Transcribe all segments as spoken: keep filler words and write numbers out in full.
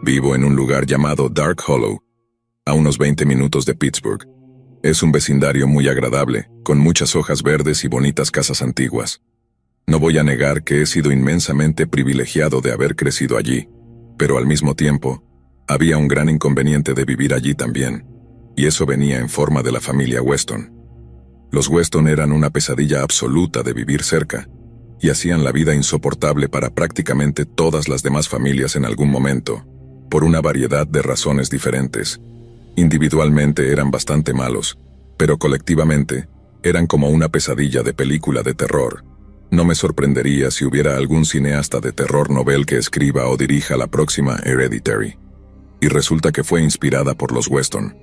Vivo en un lugar llamado Dark Hollow, a unos veinte minutos de Pittsburgh. Es un vecindario muy agradable, con muchas hojas verdes y bonitas casas antiguas. No voy a negar que he sido inmensamente privilegiado de haber crecido allí, pero al mismo tiempo, había un gran inconveniente de vivir allí también, y eso venía en forma de la familia Weston. Los Weston eran una pesadilla absoluta de vivir cerca, y hacían la vida insoportable para prácticamente todas las demás familias en algún momento, por una variedad de razones diferentes. Individualmente eran bastante malos, pero colectivamente, eran como una pesadilla de película de terror. No me sorprendería si hubiera algún cineasta de terror novel que escriba o dirija la próxima Hereditary. Y resulta que fue inspirada por los Weston.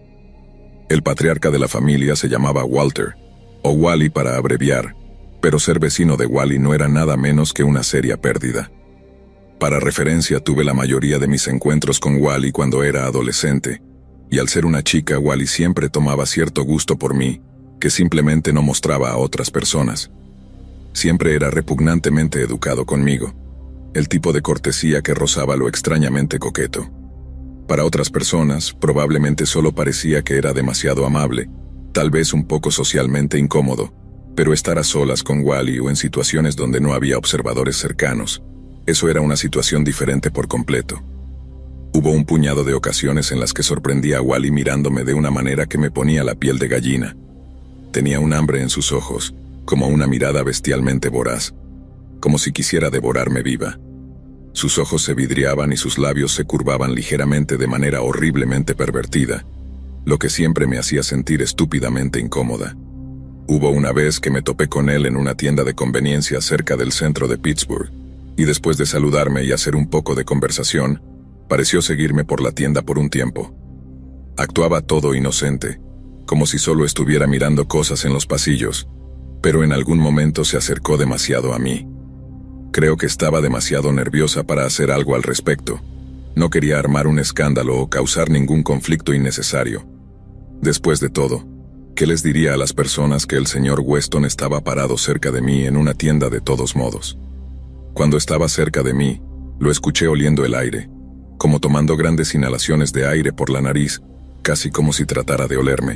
El patriarca de la familia se llamaba Walter, o Wally para abreviar, pero ser vecino de Wally no era nada menos que una seria pérdida. Para referencia, tuve la mayoría de mis encuentros con Wally cuando era adolescente, y al ser una chica, Wally siempre tomaba cierto gusto por mí, que simplemente no mostraba a otras personas. Siempre era repugnantemente educado conmigo, el tipo de cortesía que rozaba lo extrañamente coqueto. Para otras personas, probablemente solo parecía que era demasiado amable, tal vez un poco socialmente incómodo, pero estar a solas con Wally o en situaciones donde no había observadores cercanos, eso era una situación diferente por completo. Hubo un puñado de ocasiones en las que sorprendía a Wally mirándome de una manera que me ponía la piel de gallina. Tenía un hambre en sus ojos, como una mirada bestialmente voraz, como si quisiera devorarme viva. Sus ojos se vidriaban y sus labios se curvaban ligeramente de manera horriblemente pervertida, lo que siempre me hacía sentir estúpidamente incómoda. Hubo una vez que me topé con él en una tienda de conveniencia cerca del centro de Pittsburgh, y después de saludarme y hacer un poco de conversación, pareció seguirme por la tienda por un tiempo. Actuaba todo inocente, como si solo estuviera mirando cosas en los pasillos, pero en algún momento se acercó demasiado a mí. Creo que estaba demasiado nerviosa para hacer algo al respecto. No quería armar un escándalo o causar ningún conflicto innecesario. Después de todo, ¿qué les diría a las personas que el señor Weston estaba parado cerca de mí en una tienda de todos modos? Cuando estaba cerca de mí, lo escuché oliendo el aire, como tomando grandes inhalaciones de aire por la nariz, casi como si tratara de olerme.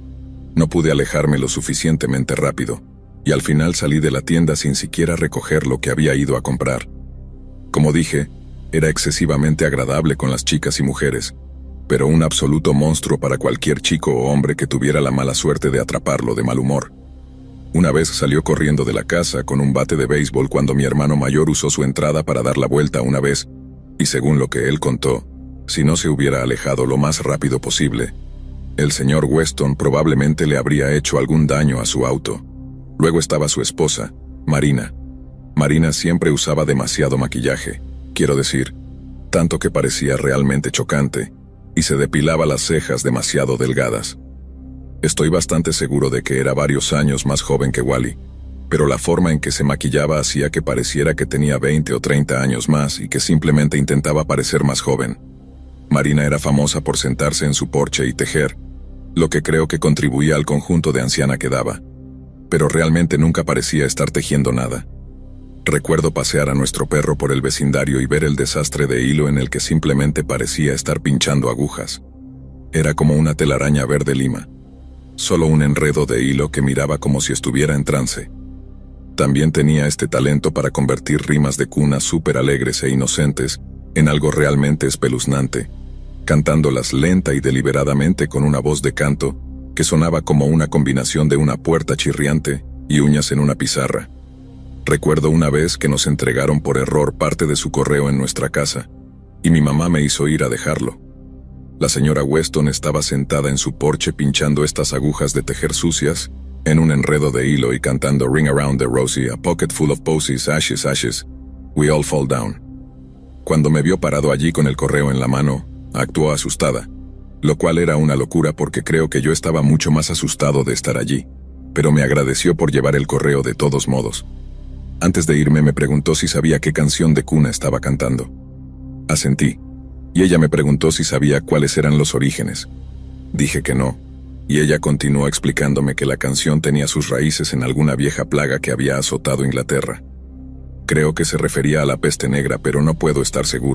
No pude alejarme lo suficientemente rápido, y al final salí de la tienda sin siquiera recoger lo que había ido a comprar. Como dije, era excesivamente agradable con las chicas y mujeres, pero un absoluto monstruo para cualquier chico o hombre que tuviera la mala suerte de atraparlo de mal humor. Una vez salió corriendo de la casa con un bate de béisbol cuando mi hermano mayor usó su entrada para dar la vuelta una vez, y según lo que él contó, si no se hubiera alejado lo más rápido posible, el señor Weston probablemente le habría hecho algún daño a su auto. Luego estaba su esposa, Marina. Marina siempre usaba demasiado maquillaje, quiero decir, tanto que parecía realmente chocante, y se depilaba las cejas demasiado delgadas. Estoy bastante seguro de que era varios años más joven que Wally, pero la forma en que se maquillaba hacía que pareciera que tenía veinte o treinta años más y que simplemente intentaba parecer más joven. Marina era famosa por sentarse en su porche y tejer, lo que creo que contribuía al conjunto de anciana que daba, pero realmente nunca parecía estar tejiendo nada. Recuerdo pasear a nuestro perro por el vecindario y ver el desastre de hilo en el que simplemente parecía estar pinchando agujas. Era como una telaraña verde lima, solo un enredo de hilo que miraba como si estuviera en trance. También tenía este talento para convertir rimas de cuna súper alegres e inocentes en algo realmente espeluznante, cantándolas lenta y deliberadamente con una voz de canto que sonaba como una combinación de una puerta chirriante y uñas en una pizarra. Recuerdo una vez que nos entregaron por error parte de su correo en nuestra casa, y mi mamá me hizo ir a dejarlo. La señora Weston estaba sentada en su porche pinchando estas agujas de tejer sucias en un enredo de hilo y cantando Ring Around the Rosie, a pocket full of posies, ashes, ashes, we all fall down. Cuando me vio parado allí con el correo en la mano, actuó asustada, lo cual era una locura porque creo que yo estaba mucho más asustado de estar allí, pero me agradeció por llevar el correo de todos modos. Antes de irme me preguntó si sabía qué canción de cuna estaba cantando. Asentí, y ella me preguntó si sabía cuáles eran los orígenes. Dije que no, y ella continuó explicándome que la canción tenía sus raíces en alguna vieja plaga que había azotado Inglaterra. Creo que se refería a la peste negra, pero no puedo estar seguro.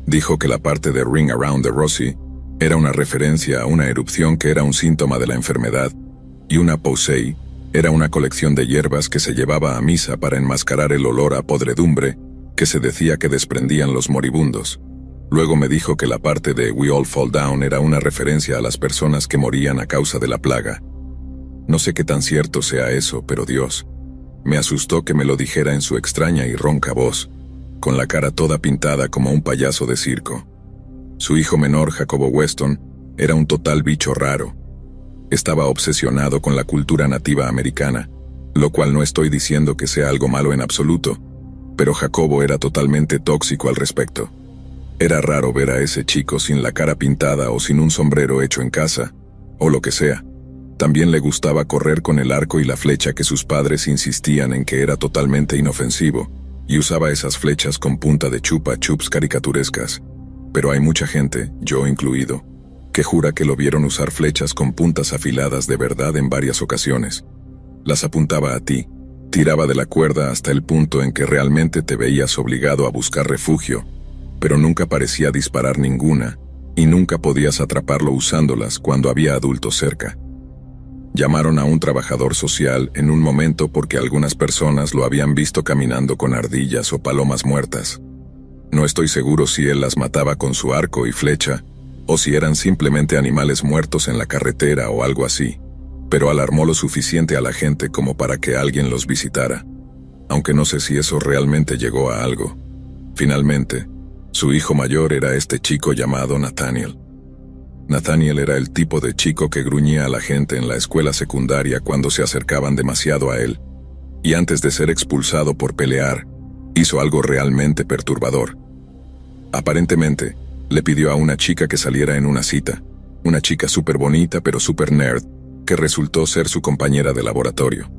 Dijo que la parte de Ring Around the Rosie era una referencia a una erupción que era un síntoma de la enfermedad, y una Posey era una colección de hierbas que se llevaba a misa para enmascarar el olor a podredumbre que se decía que desprendían los moribundos. Luego me dijo que la parte de We All Fall Down era una referencia a las personas que morían a causa de la plaga. No sé qué tan cierto sea eso, pero Dios, me asustó que me lo dijera en su extraña y ronca voz, con la cara toda pintada como un payaso de circo. Su hijo menor, Jacobo Weston, era un total bicho raro. Estaba obsesionado con la cultura nativa americana, lo cual no estoy diciendo que sea algo malo en absoluto, pero Jacobo era totalmente tóxico al respecto. Era raro ver a ese chico sin la cara pintada o sin un sombrero hecho en casa, o lo que sea. También le gustaba correr con el arco y la flecha que sus padres insistían en que era totalmente inofensivo, y usaba esas flechas con punta de chupa chups caricaturescas. Pero hay mucha gente, yo incluido, que jura que lo vieron usar flechas con puntas afiladas de verdad en varias ocasiones. Las apuntaba a ti, tiraba de la cuerda hasta el punto en que realmente te veías obligado a buscar refugio, pero nunca parecía disparar ninguna, y nunca podías atraparlo usándolas cuando había adultos cerca. Llamaron a un trabajador social en un momento porque algunas personas lo habían visto caminando con ardillas o palomas muertas. No estoy seguro si él las mataba con su arco y flecha, o si eran simplemente animales muertos en la carretera o algo así, pero alarmó lo suficiente a la gente como para que alguien los visitara, aunque no sé si eso realmente llegó a algo. Finalmente, su hijo mayor era este chico llamado Nathaniel. Nathaniel era el tipo de chico que gruñía a la gente en la escuela secundaria cuando se acercaban demasiado a él, y antes de ser expulsado por pelear, hizo algo realmente perturbador. Aparentemente, le pidió a una chica que saliera en una cita, una chica súper bonita pero súper nerd, que resultó ser su compañera de laboratorio.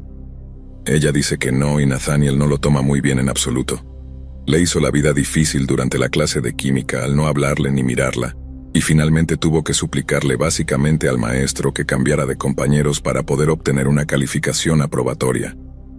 Ella dice que no y Nathaniel no lo toma muy bien en absoluto. Le hizo la vida difícil durante la clase de química al no hablarle ni mirarla, y finalmente tuvo que suplicarle básicamente al maestro que cambiara de compañeros para poder obtener una calificación aprobatoria.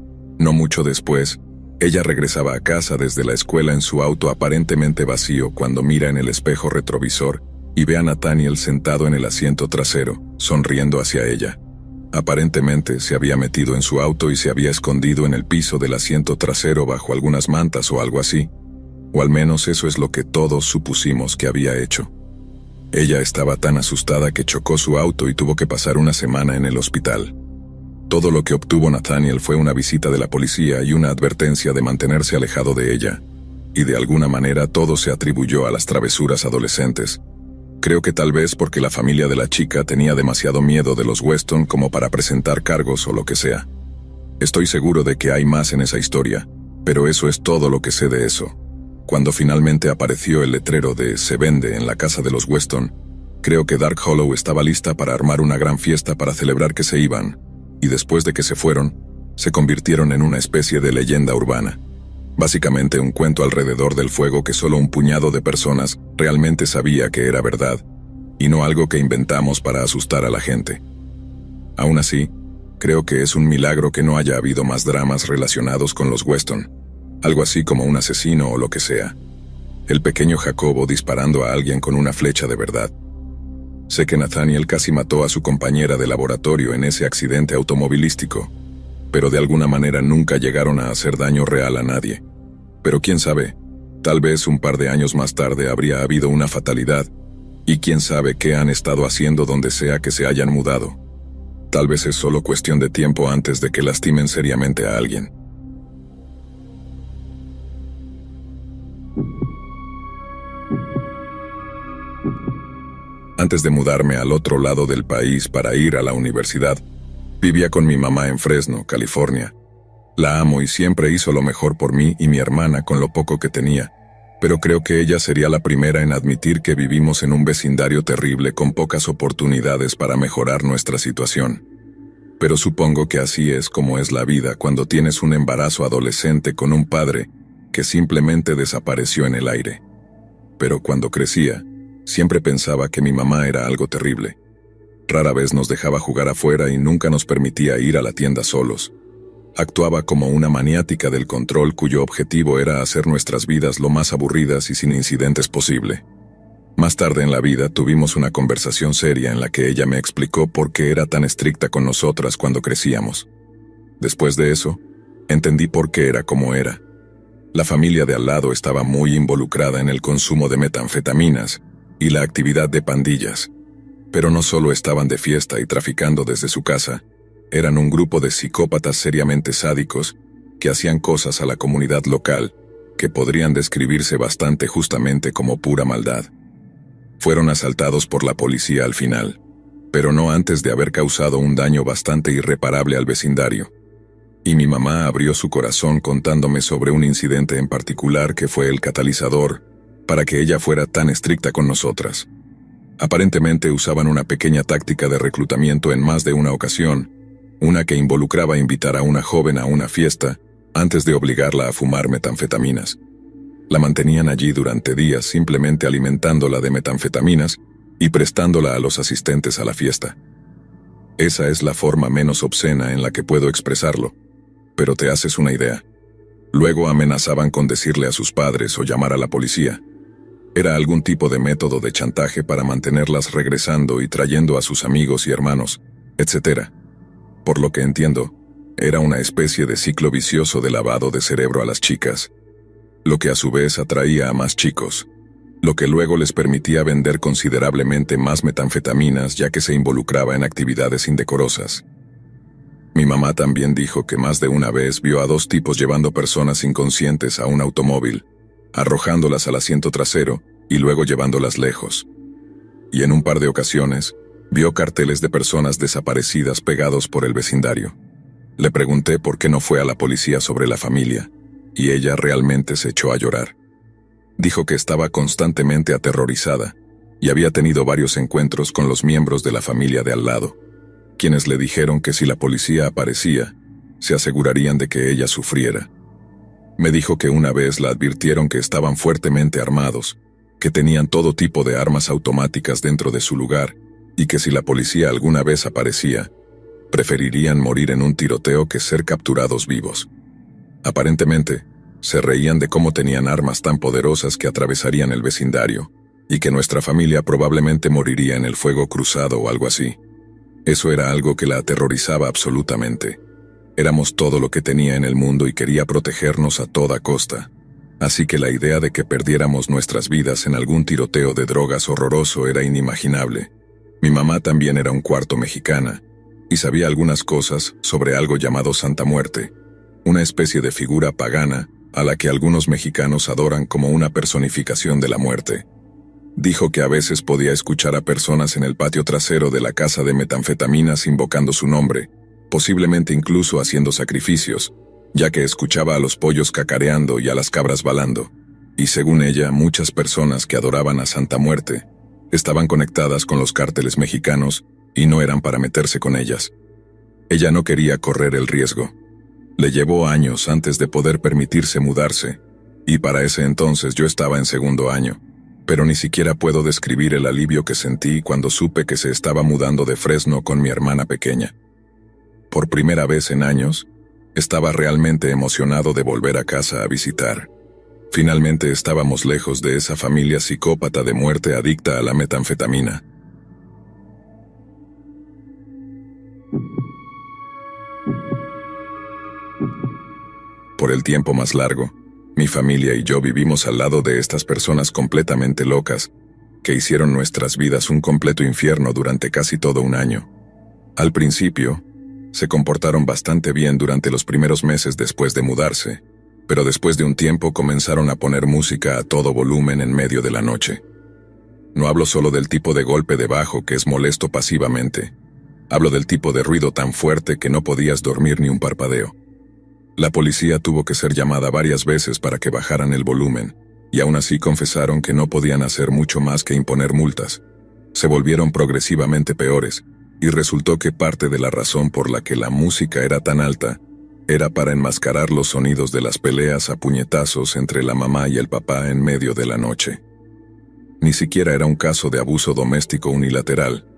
No mucho después, ella regresaba a casa desde la escuela en su auto aparentemente vacío cuando mira en el espejo retrovisor y ve a Nathaniel sentado en el asiento trasero, sonriendo hacia ella. Aparentemente se había metido en su auto y se había escondido en el piso del asiento trasero bajo algunas mantas o algo así, o al menos eso es lo que todos supusimos que había hecho. Ella estaba tan asustada que chocó su auto y tuvo que pasar una semana en el hospital. Todo lo que obtuvo Nathaniel fue una visita de la policía y una advertencia de mantenerse alejado de ella, y de alguna manera todo se atribuyó a las travesuras adolescentes. Creo que tal vez porque la familia de la chica tenía demasiado miedo de los Weston como para presentar cargos o lo que sea. Estoy seguro de que hay más en esa historia, pero eso es todo lo que sé de eso. Cuando finalmente apareció el letrero de "Se vende" en la casa de los Weston, creo que Dark Hollow estaba lista para armar una gran fiesta para celebrar que se iban, y después de que se fueron, se convirtieron en una especie de leyenda urbana. Básicamente un cuento alrededor del fuego que solo un puñado de personas realmente sabía que era verdad, y no algo que inventamos para asustar a la gente. Aún así, creo que es un milagro que no haya habido más dramas relacionados con los Weston, algo así como un asesino o lo que sea. El pequeño Jacobo disparando a alguien con una flecha de verdad. Sé que Nathaniel casi mató a su compañera de laboratorio en ese accidente automovilístico, pero de alguna manera nunca llegaron a hacer daño real a nadie. Pero quién sabe, tal vez un par de años más tarde habría habido una fatalidad, y quién sabe qué han estado haciendo donde sea que se hayan mudado. Tal vez es solo cuestión de tiempo antes de que lastimen seriamente a alguien. Antes de mudarme al otro lado del país para ir a la universidad, vivía con mi mamá en Fresno, California. La amo y siempre hizo lo mejor por mí y mi hermana con lo poco que tenía, pero creo que ella sería la primera en admitir que vivimos en un vecindario terrible con pocas oportunidades para mejorar nuestra situación. Pero supongo que así es como es la vida cuando tienes un embarazo adolescente con un padre que simplemente desapareció en el aire. Pero cuando crecía, siempre pensaba que mi mamá era algo terrible. Rara vez nos dejaba jugar afuera y nunca nos permitía ir a la tienda solos. Actuaba como una maniática del control cuyo objetivo era hacer nuestras vidas lo más aburridas y sin incidentes posible. Más tarde en la vida tuvimos una conversación seria en la que ella me explicó por qué era tan estricta con nosotras cuando crecíamos. Después de eso, entendí por qué era como era. La familia de al lado estaba muy involucrada en el consumo de metanfetaminas y la actividad de pandillas. Pero no solo estaban de fiesta y traficando desde su casa, eran un grupo de psicópatas seriamente sádicos que hacían cosas a la comunidad local que podrían describirse bastante justamente como pura maldad. Fueron asaltados por la policía al final, pero no antes de haber causado un daño bastante irreparable al vecindario. Y mi mamá abrió su corazón contándome sobre un incidente en particular que fue el catalizador para que ella fuera tan estricta con nosotras. Aparentemente usaban una pequeña táctica de reclutamiento en más de una ocasión, una que involucraba invitar a una joven a una fiesta antes de obligarla a fumar metanfetaminas. La mantenían allí durante días simplemente alimentándola de metanfetaminas y prestándola a los asistentes a la fiesta. Esa es la forma menos obscena en la que puedo expresarlo, pero te haces una idea. Luego amenazaban con decirle a sus padres o llamar a la policía. Era algún tipo de método de chantaje para mantenerlas regresando y trayendo a sus amigos y hermanos, etcétera. Por lo que entiendo, era una especie de ciclo vicioso de lavado de cerebro a las chicas, lo que a su vez atraía a más chicos, lo que luego les permitía vender considerablemente más metanfetaminas ya que se involucraba en actividades indecorosas. Mi mamá también dijo que más de una vez vio a dos tipos llevando personas inconscientes a un automóvil, arrojándolas al asiento trasero y luego llevándolas lejos. Y en un par de ocasiones, vio carteles de personas desaparecidas pegados por el vecindario. Le pregunté por qué no fue a la policía sobre la familia, y ella realmente se echó a llorar. Dijo que estaba constantemente aterrorizada, y había tenido varios encuentros con los miembros de la familia de al lado, quienes le dijeron que si la policía aparecía, se asegurarían de que ella sufriera. Me dijo que una vez la advirtieron que estaban fuertemente armados, que tenían todo tipo de armas automáticas dentro de su lugar, y que si la policía alguna vez aparecía, preferirían morir en un tiroteo que ser capturados vivos. Aparentemente, se reían de cómo tenían armas tan poderosas que atravesarían el vecindario, y que nuestra familia probablemente moriría en el fuego cruzado o algo así. Eso era algo que la aterrorizaba absolutamente. Éramos todo lo que tenía en el mundo y quería protegernos a toda costa. Así que la idea de que perdiéramos nuestras vidas en algún tiroteo de drogas horroroso era inimaginable. Mi mamá también era un cuarto mexicana, y sabía algunas cosas sobre algo llamado Santa Muerte, una especie de figura pagana a la que algunos mexicanos adoran como una personificación de la muerte. Dijo que a veces podía escuchar a personas en el patio trasero de la casa de metanfetaminas invocando su nombre, posiblemente incluso haciendo sacrificios, ya que escuchaba a los pollos cacareando y a las cabras balando, y según ella, muchas personas que adoraban a Santa Muerte estaban conectadas con los cárteles mexicanos y no eran para meterse con ellas. Ella no quería correr el riesgo. Le llevó años antes de poder permitirse mudarse, y para ese entonces yo estaba en segundo año, pero ni siquiera puedo describir el alivio que sentí cuando supe que se estaba mudando de Fresno con mi hermana pequeña. Por primera vez en años, estaba realmente emocionado de volver a casa a visitar. Finalmente estábamos lejos de esa familia psicópata de muerte adicta a la metanfetamina. Por el tiempo más largo, mi familia y yo vivimos al lado de estas personas completamente locas, que hicieron nuestras vidas un completo infierno durante casi todo un año. Al principio, se comportaron bastante bien durante los primeros meses después de mudarse, pero después de un tiempo comenzaron a poner música a todo volumen en medio de la noche. No hablo solo del tipo de golpe de bajo que es molesto pasivamente. Hablo del tipo de ruido tan fuerte que no podías dormir ni un parpadeo. La policía tuvo que ser llamada varias veces para que bajaran el volumen, y aún así confesaron que no podían hacer mucho más que imponer multas. Se volvieron progresivamente peores, y resultó que parte de la razón por la que la música era tan alta era para enmascarar los sonidos de las peleas a puñetazos entre la mamá y el papá en medio de la noche. Ni siquiera era un caso de abuso doméstico unilateral,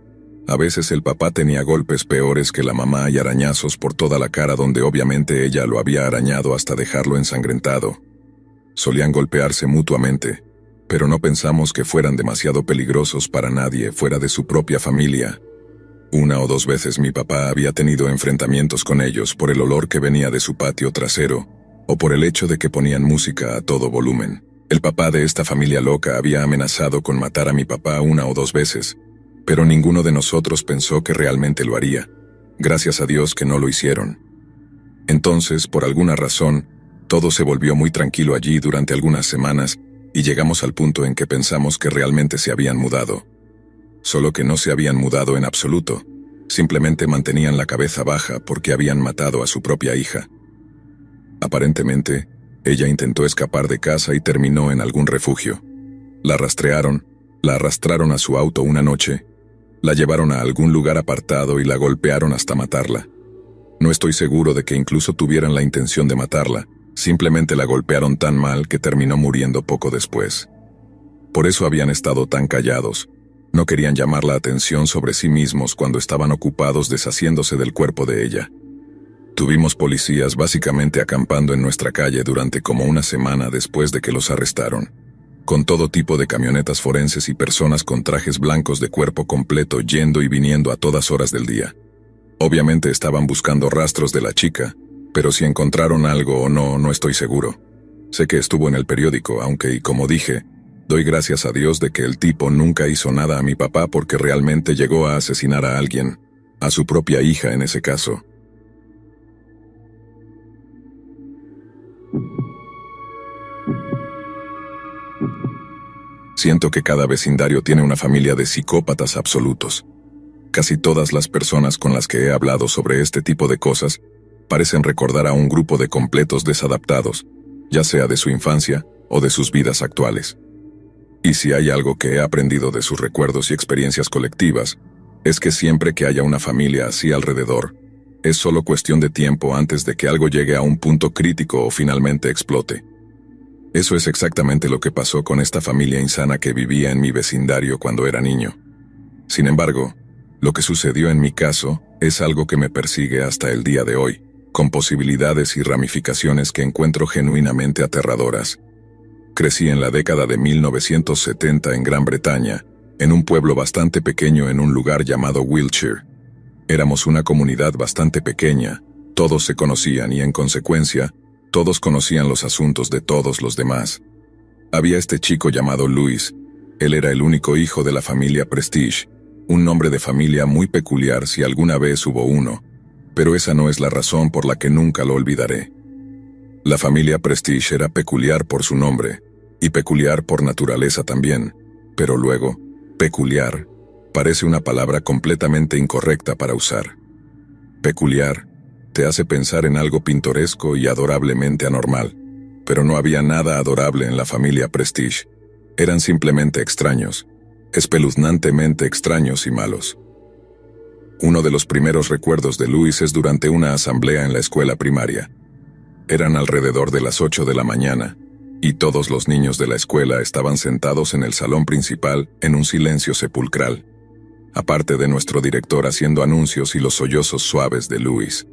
A veces el papá tenía golpes peores que la mamá y arañazos por toda la cara donde obviamente ella lo había arañado hasta dejarlo ensangrentado. Solían golpearse mutuamente, pero no pensamos que fueran demasiado peligrosos para nadie fuera de su propia familia. Una o dos veces mi papá había tenido enfrentamientos con ellos por el olor que venía de su patio trasero, o por el hecho de que ponían música a todo volumen. El papá de esta familia loca había amenazado con matar a mi papá una o dos veces, pero ninguno de nosotros pensó que realmente lo haría. Gracias a Dios que no lo hicieron. Entonces, por alguna razón, todo se volvió muy tranquilo allí durante algunas semanas y llegamos al punto en que pensamos que realmente se habían mudado. Solo que no se habían mudado en absoluto, simplemente mantenían la cabeza baja porque habían matado a su propia hija. Aparentemente, ella intentó escapar de casa y terminó en algún refugio. La rastrearon, la arrastraron a su auto una noche, la llevaron a algún lugar apartado y la golpearon hasta matarla. No estoy seguro de que incluso tuvieran la intención de matarla, simplemente la golpearon tan mal que terminó muriendo poco después. Por eso habían estado tan callados. No querían llamar la atención sobre sí mismos cuando estaban ocupados deshaciéndose del cuerpo de ella. Tuvimos policías básicamente acampando en nuestra calle durante como una semana después de que los arrestaron, con todo tipo de camionetas forenses y personas con trajes blancos de cuerpo completo yendo y viniendo a todas horas del día. Obviamente estaban buscando rastros de la chica, pero si encontraron algo o no, no estoy seguro. Sé que estuvo en el periódico, aunque, y como dije, doy gracias a Dios de que el tipo nunca hizo nada a mi papá porque realmente llegó a asesinar a alguien, a su propia hija en ese caso. Siento que cada vecindario tiene una familia de psicópatas absolutos. Casi todas las personas con las que he hablado sobre este tipo de cosas parecen recordar a un grupo de completos desadaptados, ya sea de su infancia o de sus vidas actuales. Y si hay algo que he aprendido de sus recuerdos y experiencias colectivas, es que siempre que haya una familia así alrededor, es solo cuestión de tiempo antes de que algo llegue a un punto crítico o finalmente explote. Eso es exactamente lo que pasó con esta familia insana que vivía en mi vecindario cuando era niño. Sin embargo, lo que sucedió en mi caso es algo que me persigue hasta el día de hoy, con posibilidades y ramificaciones que encuentro genuinamente aterradoras. Crecí en la década de mil novecientos setenta en Gran Bretaña, en un pueblo bastante pequeño en un lugar llamado Wiltshire. Éramos una comunidad bastante pequeña, todos se conocían y en consecuencia, todos conocían los asuntos de todos los demás. Había este chico llamado Louis. Él era el único hijo de la familia Prestige, un nombre de familia muy peculiar si alguna vez hubo uno, pero esa no es la razón por la que nunca lo olvidaré. La familia Prestige era peculiar por su nombre, y peculiar por naturaleza también, pero luego, peculiar, parece una palabra completamente incorrecta para usar. Peculiar te hace pensar en algo pintoresco y adorablemente anormal, pero no había nada adorable en la familia Prestige. Eran simplemente extraños, espeluznantemente extraños y malos. Uno de los primeros recuerdos de Louis es durante una asamblea en la escuela primaria. Eran alrededor de las ocho de la mañana, y todos los niños de la escuela estaban sentados en el salón principal en un silencio sepulcral, aparte de nuestro director haciendo anuncios y los sollozos suaves de Louis.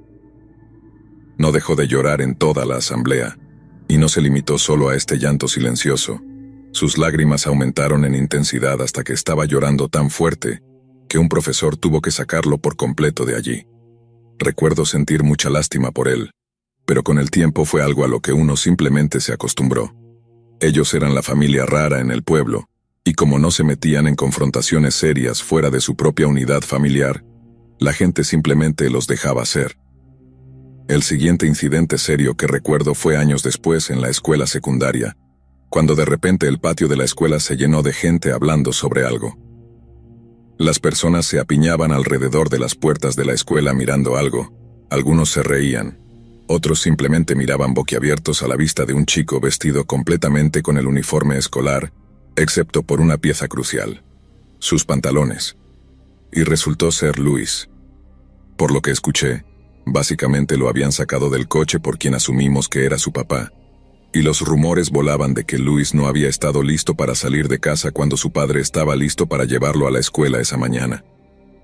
No dejó de llorar en toda la asamblea, y no se limitó solo a este llanto silencioso. Sus lágrimas aumentaron en intensidad hasta que estaba llorando tan fuerte que un profesor tuvo que sacarlo por completo de allí. Recuerdo sentir mucha lástima por él, pero con el tiempo fue algo a lo que uno simplemente se acostumbró. Ellos eran la familia rara en el pueblo, y como no se metían en confrontaciones serias fuera de su propia unidad familiar, la gente simplemente los dejaba ser. El siguiente incidente serio que recuerdo fue años después en la escuela secundaria, cuando de repente el patio de la escuela se llenó de gente hablando sobre algo. Las personas se apiñaban alrededor de las puertas de la escuela mirando algo, algunos se reían, otros simplemente miraban boquiabiertos a la vista de un chico vestido completamente con el uniforme escolar, excepto por una pieza crucial, sus pantalones. Y resultó ser Louis. Por lo que escuché, básicamente lo habían sacado del coche por quien asumimos que era su papá, y los rumores volaban de que Louis no había estado listo para salir de casa cuando su padre estaba listo para llevarlo a la escuela esa mañana.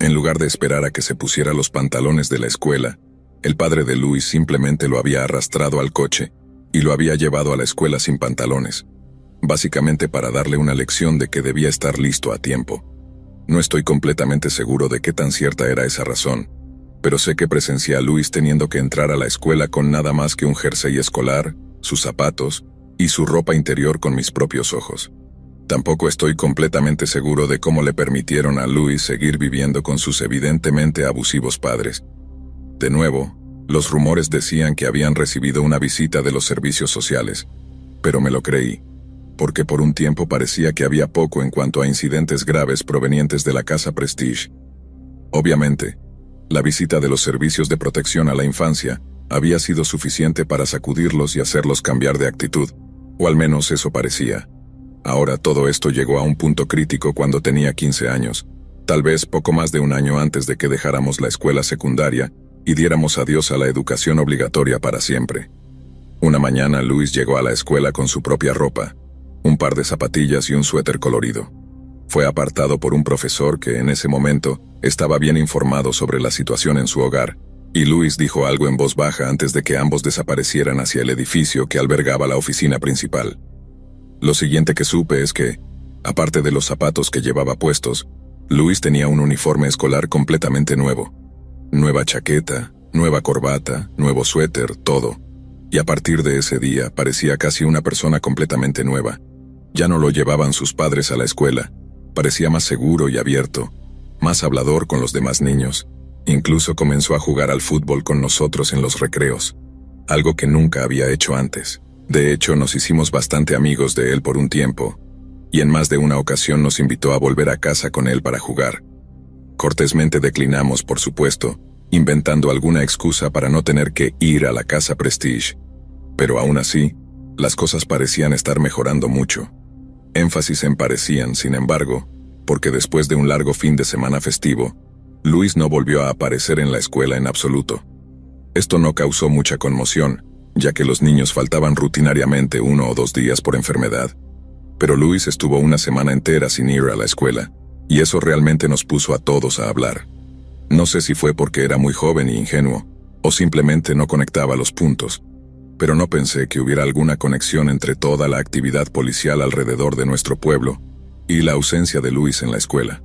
En lugar de esperar a que se pusiera los pantalones de la escuela, el padre de Luis simplemente lo había arrastrado al coche y lo había llevado a la escuela sin pantalones, básicamente para darle una lección de que debía estar listo a tiempo. No estoy completamente seguro de qué tan cierta era esa razón, pero sé que presencié a Luis teniendo que entrar a la escuela con nada más que un jersey escolar, sus zapatos y su ropa interior con mis propios ojos. Tampoco estoy completamente seguro de cómo le permitieron a Luis seguir viviendo con sus evidentemente abusivos padres. De nuevo, los rumores decían que habían recibido una visita de los servicios sociales, pero me lo creí, porque por un tiempo parecía que había poco en cuanto a incidentes graves provenientes de la casa Prestige. Obviamente, la visita de los servicios de protección a la infancia había sido suficiente para sacudirlos y hacerlos cambiar de actitud, o al menos eso parecía. Ahora todo esto llegó a un punto crítico cuando tenía quince años, tal vez poco más de un año antes de que dejáramos la escuela secundaria y diéramos adiós a la educación obligatoria para siempre. Una mañana Luis llegó a la escuela con su propia ropa, un par de zapatillas y un suéter colorido. Fue apartado por un profesor que en ese momento estaba bien informado sobre la situación en su hogar, y Luis dijo algo en voz baja antes de que ambos desaparecieran hacia el edificio que albergaba la oficina principal. Lo siguiente que supe es que, aparte de los zapatos que llevaba puestos, Luis tenía un uniforme escolar completamente nuevo. Nueva chaqueta, nueva corbata, nuevo suéter, todo. Y a partir de ese día parecía casi una persona completamente nueva. Ya no lo llevaban sus padres a la escuela. Parecía más seguro y abierto, más hablador con los demás niños. Incluso comenzó a jugar al fútbol con nosotros en los recreos, algo que nunca había hecho antes. De hecho, nos hicimos bastante amigos de él por un tiempo, y en más de una ocasión nos invitó a volver a casa con él para jugar. Cortésmente declinamos, por supuesto, inventando alguna excusa para no tener que ir a la casa Prestige. Pero aún así, las cosas parecían estar mejorando mucho. Énfasis en parecían, sin embargo, porque después de un largo fin de semana festivo, Luis no volvió a aparecer en la escuela en absoluto. Esto no causó mucha conmoción, ya que los niños faltaban rutinariamente uno o dos días por enfermedad. Pero Luis estuvo una semana entera sin ir a la escuela, y eso realmente nos puso a todos a hablar. No sé si fue porque era muy joven y ingenuo, o simplemente no conectaba los puntos, pero no pensé que hubiera alguna conexión entre toda la actividad policial alrededor de nuestro pueblo y la ausencia de Luis en la escuela.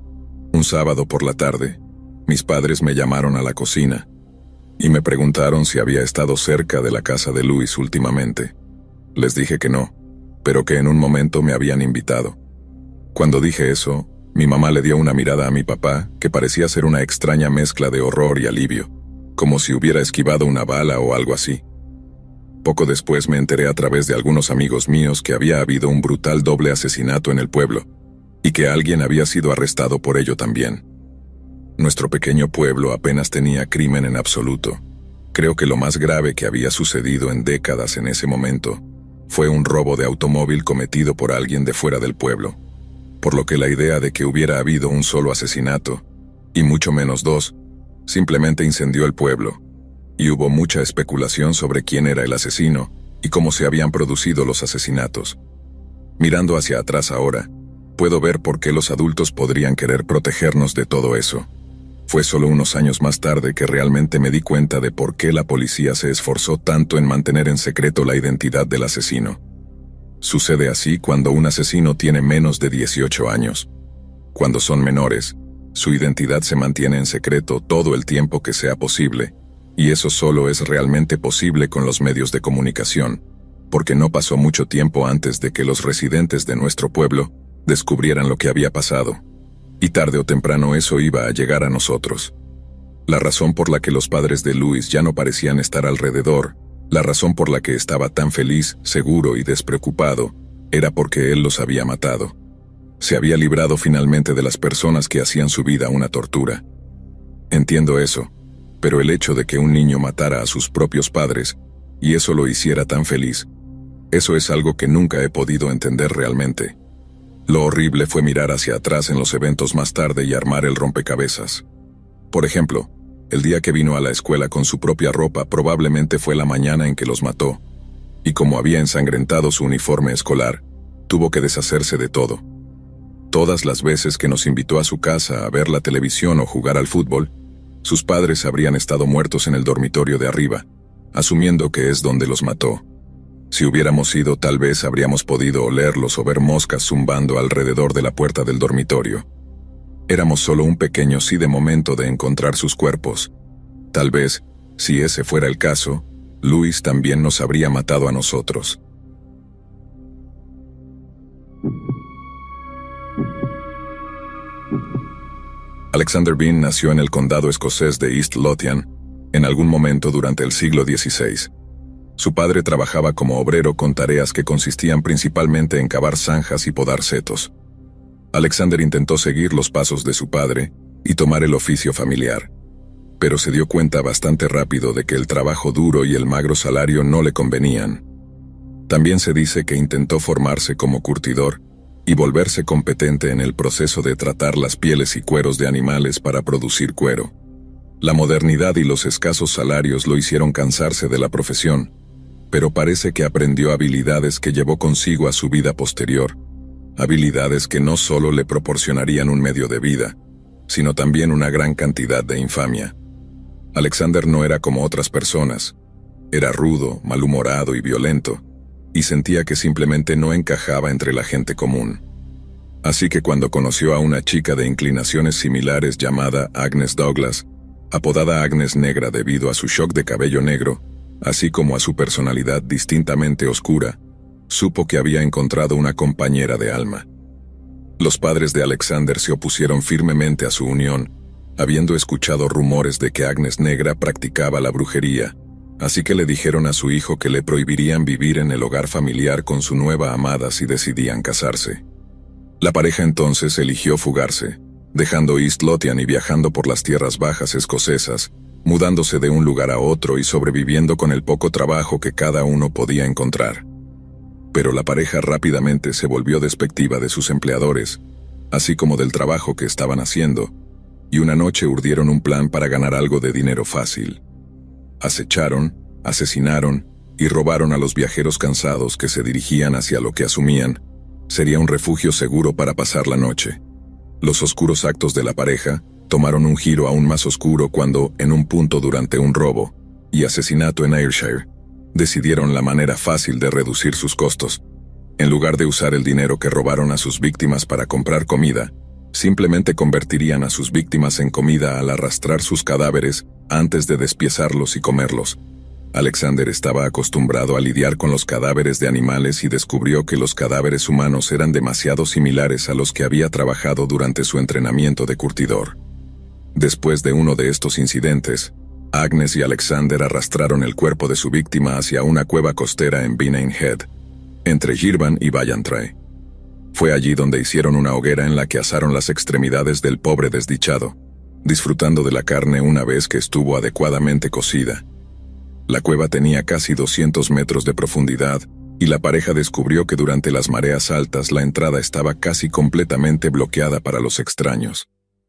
Un sábado por la tarde, mis padres me llamaron a la cocina y me preguntaron si había estado cerca de la casa de Luis últimamente. Les dije que no, pero que en un momento me habían invitado. Cuando dije eso, mi mamá le dio una mirada a mi papá que parecía ser una extraña mezcla de horror y alivio, como si hubiera esquivado una bala o algo así. Poco después me enteré a través de algunos amigos míos que había habido un brutal doble asesinato en el pueblo, y que alguien había sido arrestado por ello también. Nuestro pequeño pueblo apenas tenía crimen en absoluto. Creo que lo más grave que había sucedido en décadas en ese momento fue un robo de automóvil cometido por alguien de fuera del pueblo, por lo que la idea de que hubiera habido un solo asesinato, y mucho menos dos, simplemente incendió el pueblo, y hubo mucha especulación sobre quién era el asesino y cómo se habían producido los asesinatos. Mirando hacia atrás ahora, puedo ver por qué los adultos podrían querer protegernos de todo eso. Fue solo unos años más tarde que realmente me di cuenta de por qué la policía se esforzó tanto en mantener en secreto la identidad del asesino. Sucede así cuando un asesino tiene menos de dieciocho años. Cuando son menores, su identidad se mantiene en secreto todo el tiempo que sea posible, y eso solo es realmente posible con los medios de comunicación, porque no pasó mucho tiempo antes de que los residentes de nuestro pueblo descubrieran lo que había pasado, y tarde o temprano eso iba a llegar a nosotros. La razón por la que los padres de Luis ya no parecían estar alrededor, la razón por la que estaba tan feliz, seguro y despreocupado, era porque él los había matado. Se había librado finalmente de las personas que hacían su vida una tortura. Entiendo eso, pero el hecho de que un niño matara a sus propios padres, y eso lo hiciera tan feliz, eso es algo que nunca he podido entender realmente. Lo horrible fue mirar hacia atrás en los eventos más tarde y armar el rompecabezas. Por ejemplo, el día que vino a la escuela con su propia ropa probablemente fue la mañana en que los mató, y como había ensangrentado su uniforme escolar, tuvo que deshacerse de todo. Todas las veces que nos invitó a su casa a ver la televisión o jugar al fútbol, sus padres habrían estado muertos en el dormitorio de arriba, asumiendo que es donde los mató. Si hubiéramos ido, tal vez habríamos podido olerlos o ver moscas zumbando alrededor de la puerta del dormitorio. Éramos solo un pequeño sí de momento de encontrar sus cuerpos. Tal vez, si ese fuera el caso, Luis también nos habría matado a nosotros. Alexander Bean nació en el condado escocés de East Lothian, en algún momento durante el siglo dieciséis. Su padre trabajaba como obrero con tareas que consistían principalmente en cavar zanjas y podar setos. Alexander intentó seguir los pasos de su padre y tomar el oficio familiar, pero se dio cuenta bastante rápido de que el trabajo duro y el magro salario no le convenían. También se dice que intentó formarse como curtidor y volverse competente en el proceso de tratar las pieles y cueros de animales para producir cuero. La modernidad y los escasos salarios lo hicieron cansarse de la profesión, pero parece que aprendió habilidades que llevó consigo a su vida posterior, habilidades que no solo le proporcionarían un medio de vida, sino también una gran cantidad de infamia. Alexander no era como otras personas, era rudo, malhumorado y violento, y sentía que simplemente no encajaba entre la gente común. Así que cuando conoció a una chica de inclinaciones similares llamada Agnes Douglas, apodada Agnes Negra debido a su shock de cabello negro, así como a su personalidad distintamente oscura, supo que había encontrado una compañera de alma. Los padres de Alexander se opusieron firmemente a su unión, habiendo escuchado rumores de que Agnes Negra practicaba la brujería, así que le dijeron a su hijo que le prohibirían vivir en el hogar familiar con su nueva amada si decidían casarse. La pareja entonces eligió fugarse, dejando East Lothian y viajando por las tierras bajas escocesas, mudándose de un lugar a otro y sobreviviendo con el poco trabajo que cada uno podía encontrar. Pero la pareja rápidamente se volvió despectiva de sus empleadores, así como del trabajo que estaban haciendo, y una noche urdieron un plan para ganar algo de dinero fácil. Acecharon, asesinaron y robaron a los viajeros cansados que se dirigían hacia lo que asumían sería un refugio seguro para pasar la noche. Los oscuros actos de la pareja tomaron un giro aún más oscuro cuando, en un punto durante un robo y asesinato en Ayrshire, decidieron la manera fácil de reducir sus costos. En lugar de usar el dinero que robaron a sus víctimas para comprar comida, simplemente convertirían a sus víctimas en comida al arrastrar sus cadáveres antes de despiezarlos y comerlos. Alexander estaba acostumbrado a lidiar con los cadáveres de animales y descubrió que los cadáveres humanos eran demasiado similares a los que había trabajado durante su entrenamiento de curtidor. Después de uno de estos incidentes, Agnes y Alexander arrastraron el cuerpo de su víctima hacia una cueva costera en Benain Head, entre Girvan y Ballantrae. Fue allí donde hicieron una hoguera en la que asaron las extremidades del pobre desdichado, disfrutando de la carne una vez que estuvo adecuadamente cocida. La cueva tenía casi doscientos metros de profundidad, y la pareja descubrió que durante las mareas altas la entrada estaba casi completamente bloqueada para los extraños.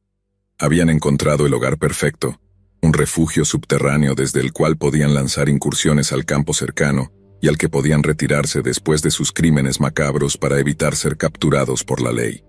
Habían encontrado el hogar perfecto, un refugio subterráneo desde el cual podían lanzar incursiones al campo cercano y al que podían retirarse después de sus crímenes macabros para evitar ser capturados por la ley.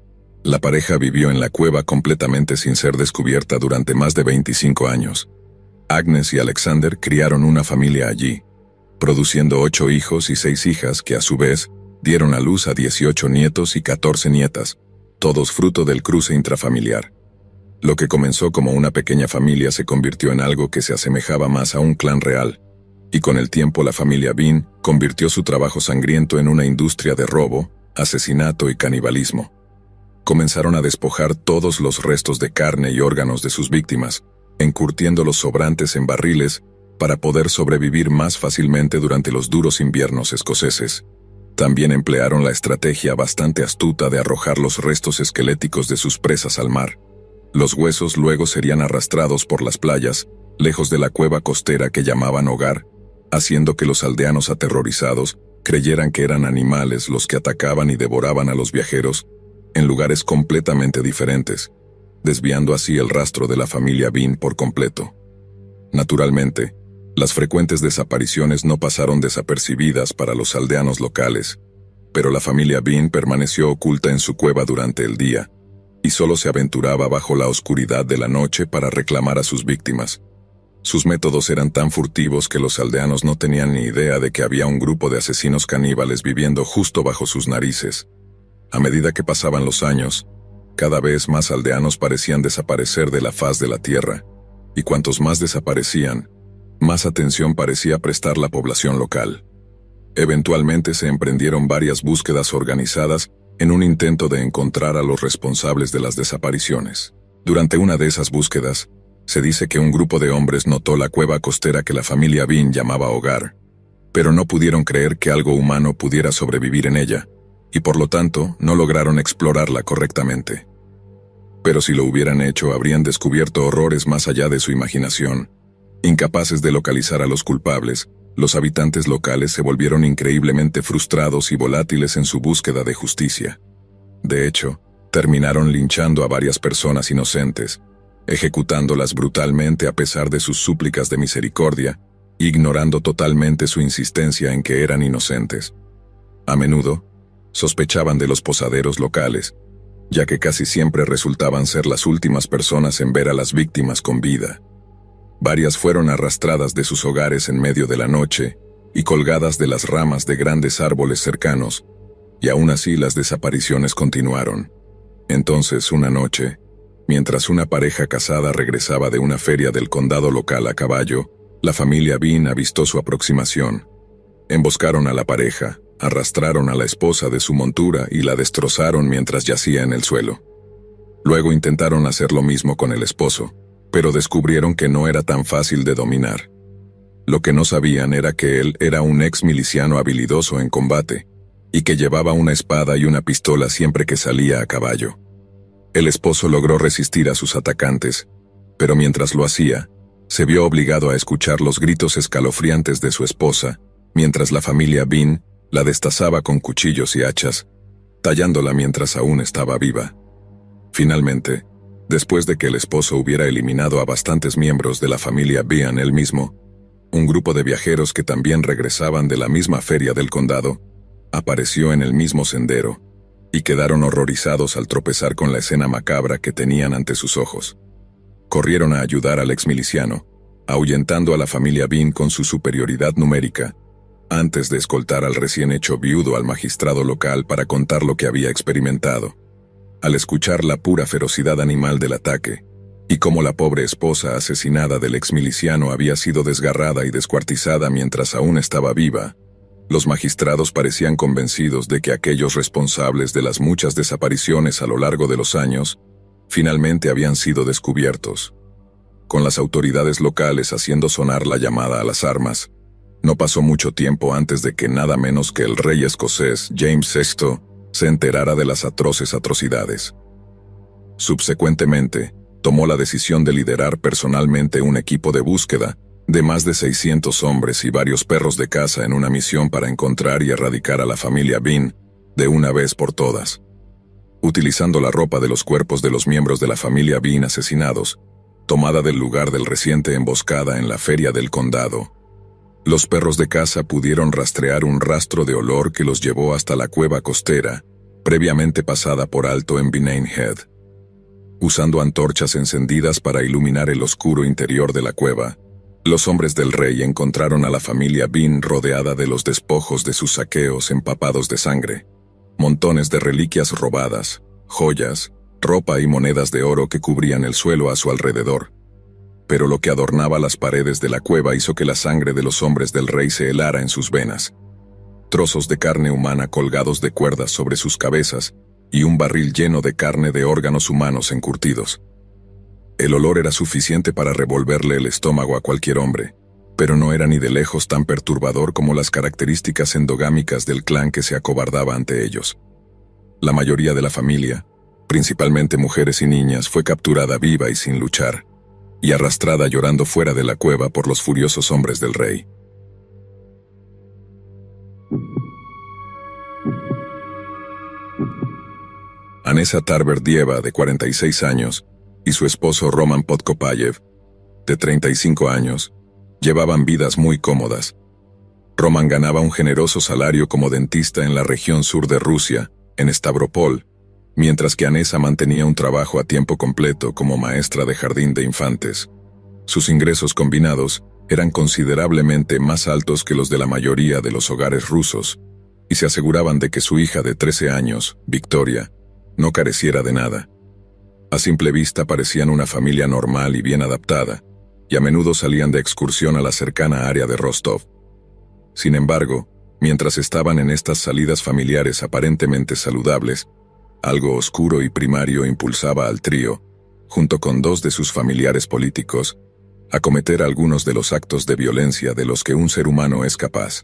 La pareja vivió en la cueva completamente sin ser descubierta durante más de veinticinco años. Agnes y Alexander criaron una familia allí, produciendo ocho hijos y seis hijas que a su vez dieron a luz a dieciocho nietos y catorce nietas, todos fruto del cruce intrafamiliar. Lo que comenzó como una pequeña familia se convirtió en algo que se asemejaba más a un clan real, y con el tiempo la familia Bean convirtió su trabajo sangriento en una industria de robo, asesinato y canibalismo. Comenzaron a despojar todos los restos de carne y órganos de sus víctimas, encurtiendo los sobrantes en barriles para poder sobrevivir más fácilmente durante los duros inviernos escoceses. También emplearon la estrategia bastante astuta de arrojar los restos esqueléticos de sus presas al mar. Los huesos luego serían arrastrados por las playas, lejos de la cueva costera que llamaban hogar, haciendo que los aldeanos aterrorizados creyeran que eran animales los que atacaban y devoraban a los viajeros en lugares completamente diferentes, desviando así el rastro de la familia Bean por completo. Naturalmente, las frecuentes desapariciones no pasaron desapercibidas para los aldeanos locales, pero la familia Bean permaneció oculta en su cueva durante el día, y solo se aventuraba bajo la oscuridad de la noche para reclamar a sus víctimas. Sus métodos eran tan furtivos que los aldeanos no tenían ni idea de que había un grupo de asesinos caníbales viviendo justo bajo sus narices. A medida que pasaban los años, cada vez más aldeanos parecían desaparecer de la faz de la tierra, y cuantos más desaparecían, más atención parecía prestar la población local. Eventualmente se emprendieron varias búsquedas organizadas en un intento de encontrar a los responsables de las desapariciones. Durante una de esas búsquedas, se dice que un grupo de hombres notó la cueva costera que la familia Bean llamaba hogar, pero no pudieron creer que algo humano pudiera sobrevivir en ella, y por lo tanto no lograron explorarla correctamente. Pero si lo hubieran hecho, habrían descubierto horrores más allá de su imaginación. Incapaces de localizar a los culpables, los habitantes locales se volvieron increíblemente frustrados y volátiles en su búsqueda de justicia. De hecho, terminaron linchando a varias personas inocentes, ejecutándolas brutalmente a pesar de sus súplicas de misericordia, ignorando totalmente su insistencia en que eran inocentes. A menudo, sospechaban de los posaderos locales, ya que casi siempre resultaban ser las últimas personas en ver a las víctimas con vida. Varias fueron arrastradas de sus hogares en medio de la noche y colgadas de las ramas de grandes árboles cercanos, y aún así las desapariciones continuaron. Entonces, una noche, mientras una pareja casada regresaba de una feria del condado local a caballo, la familia Bean avistó su aproximación. Emboscaron a la pareja, arrastraron a la esposa de su montura y la destrozaron mientras yacía en el suelo. Luego intentaron hacer lo mismo con el esposo, pero descubrieron que no era tan fácil de dominar. Lo que no sabían era que él era un ex miliciano habilidoso en combate, y que llevaba una espada y una pistola siempre que salía a caballo. El esposo logró resistir a sus atacantes, pero mientras lo hacía, se vio obligado a escuchar los gritos escalofriantes de su esposa, mientras la familia Bean la destazaba con cuchillos y hachas, tallándola mientras aún estaba viva. Finalmente, después de que el esposo hubiera eliminado a bastantes miembros de la familia Bean él mismo, un grupo de viajeros que también regresaban de la misma feria del condado, apareció en el mismo sendero, y quedaron horrorizados al tropezar con la escena macabra que tenían ante sus ojos. Corrieron a ayudar al exmiliciano, ahuyentando a la familia Bean con su superioridad numérica, antes de escoltar al recién hecho viudo al magistrado local para contar lo que había experimentado. Al escuchar la pura ferocidad animal del ataque, y cómo la pobre esposa asesinada del exmiliciano había sido desgarrada y descuartizada mientras aún estaba viva, los magistrados parecían convencidos de que aquellos responsables de las muchas desapariciones a lo largo de los años, finalmente habían sido descubiertos. Con las autoridades locales haciendo sonar la llamada a las armas, no pasó mucho tiempo antes de que nada menos que el rey escocés James sexto se enterara de las atroces atrocidades. Subsecuentemente, tomó la decisión de liderar personalmente un equipo de búsqueda de más de seiscientos hombres y varios perros de caza en una misión para encontrar y erradicar a la familia Bean de una vez por todas. Utilizando la ropa de los cuerpos de los miembros de la familia Bean asesinados, tomada del lugar del reciente emboscada en la feria del condado, los perros de caza pudieron rastrear un rastro de olor que los llevó hasta la cueva costera, previamente pasada por alto en Benane Head. Usando antorchas encendidas para iluminar el oscuro interior de la cueva, los hombres del rey encontraron a la familia Bean rodeada de los despojos de sus saqueos empapados de sangre, montones de reliquias robadas, joyas, ropa y monedas de oro que cubrían el suelo a su alrededor. Pero lo que adornaba las paredes de la cueva hizo que la sangre de los hombres del rey se helara en sus venas. Trozos de carne humana colgados de cuerdas sobre sus cabezas y un barril lleno de carne de órganos humanos encurtidos. El olor era suficiente para revolverle el estómago a cualquier hombre, pero no era ni de lejos tan perturbador como las características endogámicas del clan que se acobardaba ante ellos. La mayoría de la familia, principalmente mujeres y niñas, fue capturada viva y sin luchar, y arrastrada llorando fuera de la cueva por los furiosos hombres del rey. Anesa Tarverdieva, de cuarenta y seis años, y su esposo Roman Podkopayev, de treinta y cinco años, llevaban vidas muy cómodas. Roman ganaba un generoso salario como dentista en la región sur de Rusia, en Stavropol, mientras que Anesa mantenía un trabajo a tiempo completo como maestra de jardín de infantes. Sus ingresos combinados eran considerablemente más altos que los de la mayoría de los hogares rusos, y se aseguraban de que su hija de trece años, Victoria, no careciera de nada. A simple vista parecían una familia normal y bien adaptada, y a menudo salían de excursión a la cercana área de Rostov. Sin embargo, mientras estaban en estas salidas familiares aparentemente saludables, algo oscuro y primario impulsaba al trío, junto con dos de sus familiares políticos, a cometer algunos de los actos de violencia de los que un ser humano es capaz.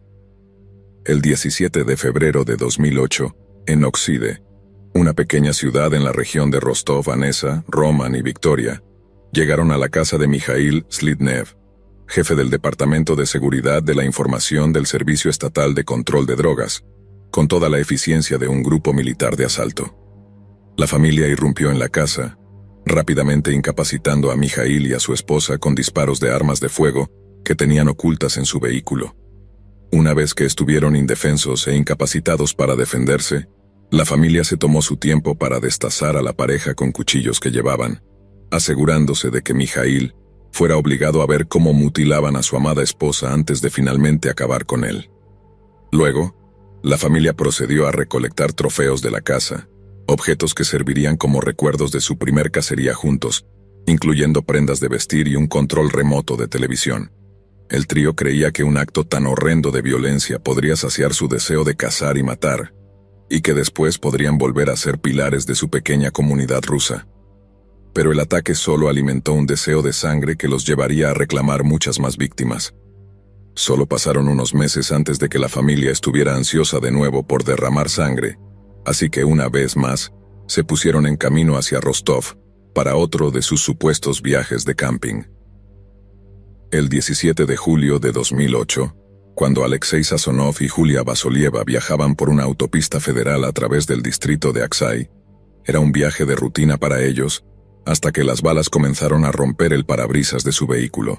El diecisiete de febrero de dos mil ocho, en Okside, una pequeña ciudad en la región de Rostov, Anesa, Roman y Victoria, llegaron a la casa de Mikhail Slitnev, jefe del Departamento de Seguridad de la Información del Servicio Estatal de Control de Drogas, con toda la eficiencia de un grupo militar de asalto. La familia irrumpió en la casa, rápidamente incapacitando a Mikhail y a su esposa con disparos de armas de fuego que tenían ocultas en su vehículo. Una vez que estuvieron indefensos e incapacitados para defenderse, la familia se tomó su tiempo para destazar a la pareja con cuchillos que llevaban, asegurándose de que Mikhail fuera obligado a ver cómo mutilaban a su amada esposa antes de finalmente acabar con él. Luego, la familia procedió a recolectar trofeos de la casa, objetos que servirían como recuerdos de su primer cacería juntos, incluyendo prendas de vestir y un control remoto de televisión. El trío creía que un acto tan horrendo de violencia podría saciar su deseo de cazar y matar, y que después podrían volver a ser pilares de su pequeña comunidad rusa. Pero el ataque solo alimentó un deseo de sangre que los llevaría a reclamar muchas más víctimas. Solo pasaron unos meses antes de que la familia estuviera ansiosa de nuevo por derramar sangre, así que una vez más, se pusieron en camino hacia Rostov, para otro de sus supuestos viajes de camping. El diecisiete de julio de dos mil ocho, cuando Alexei Sazonov y Julia Vasolieva viajaban por una autopista federal a través del distrito de Aksai, era un viaje de rutina para ellos, hasta que las balas comenzaron a romper el parabrisas de su vehículo.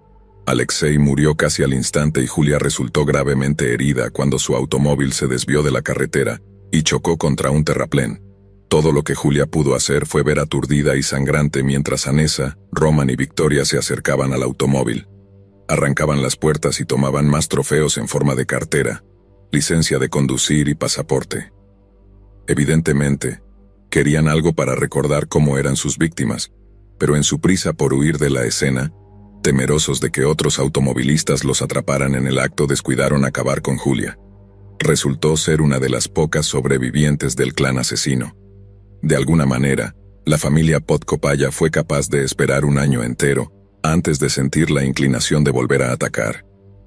Alexei murió casi al instante y Julia resultó gravemente herida cuando su automóvil se desvió de la carretera y chocó contra un terraplén. Todo lo que Julia pudo hacer fue ver aturdida y sangrante mientras Anesa, Roman y Victoria se acercaban al automóvil. Arrancaban las puertas y tomaban más trofeos en forma de cartera, licencia de conducir y pasaporte. Evidentemente, querían algo para recordar cómo eran sus víctimas, pero en su prisa por huir de la escena, temerosos de que otros automovilistas los atraparan en el acto, descuidaron acabar con Julia. Resultó ser una de las pocas sobrevivientes del clan asesino. De alguna manera, la familia Podkopaya fue capaz de esperar un año entero antes de sentir la inclinación de volver a atacar.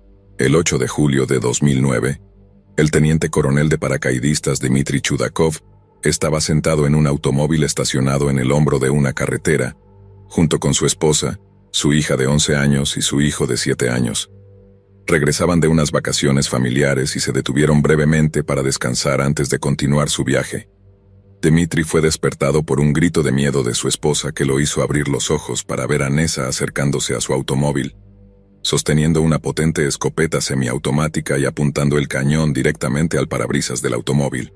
El ocho de julio de dos mil nueve, el teniente coronel de paracaidistas Dmitry Chudakov estaba sentado en un automóvil estacionado en el hombro de una carretera, junto con su esposa, su hija de once años y su hijo de siete años. Regresaban de unas vacaciones familiares y se detuvieron brevemente para descansar antes de continuar su viaje. Dmitry fue despertado por un grito de miedo de su esposa que lo hizo abrir los ojos para ver a Nessa acercándose a su automóvil, sosteniendo una potente escopeta semiautomática y apuntando el cañón directamente al parabrisas del automóvil.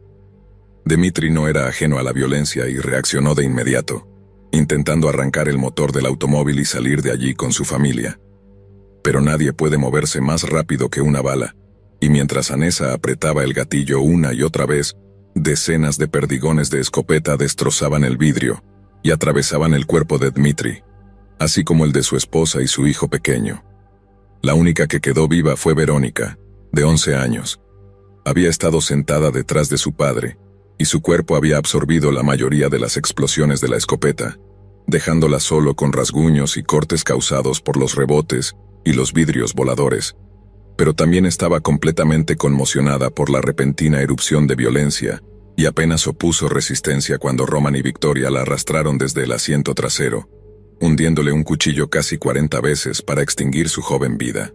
Dmitry no era ajeno a la violencia y reaccionó de inmediato, intentando arrancar el motor del automóvil y salir de allí con su familia. Pero nadie puede moverse más rápido que una bala, y mientras Anesa apretaba el gatillo una y otra vez, decenas de perdigones de escopeta destrozaban el vidrio y atravesaban el cuerpo de Dmitry, así como el de su esposa y su hijo pequeño. La única que quedó viva fue Verónica, de once años. Había estado sentada detrás de su padre, y su cuerpo había absorbido la mayoría de las explosiones de la escopeta, dejándola solo con rasguños y cortes causados por los rebotes y los vidrios voladores. Pero también estaba completamente conmocionada por la repentina erupción de violencia, y apenas opuso resistencia cuando Roman y Victoria la arrastraron desde el asiento trasero, hundiéndole un cuchillo casi cuarenta veces para extinguir su joven vida.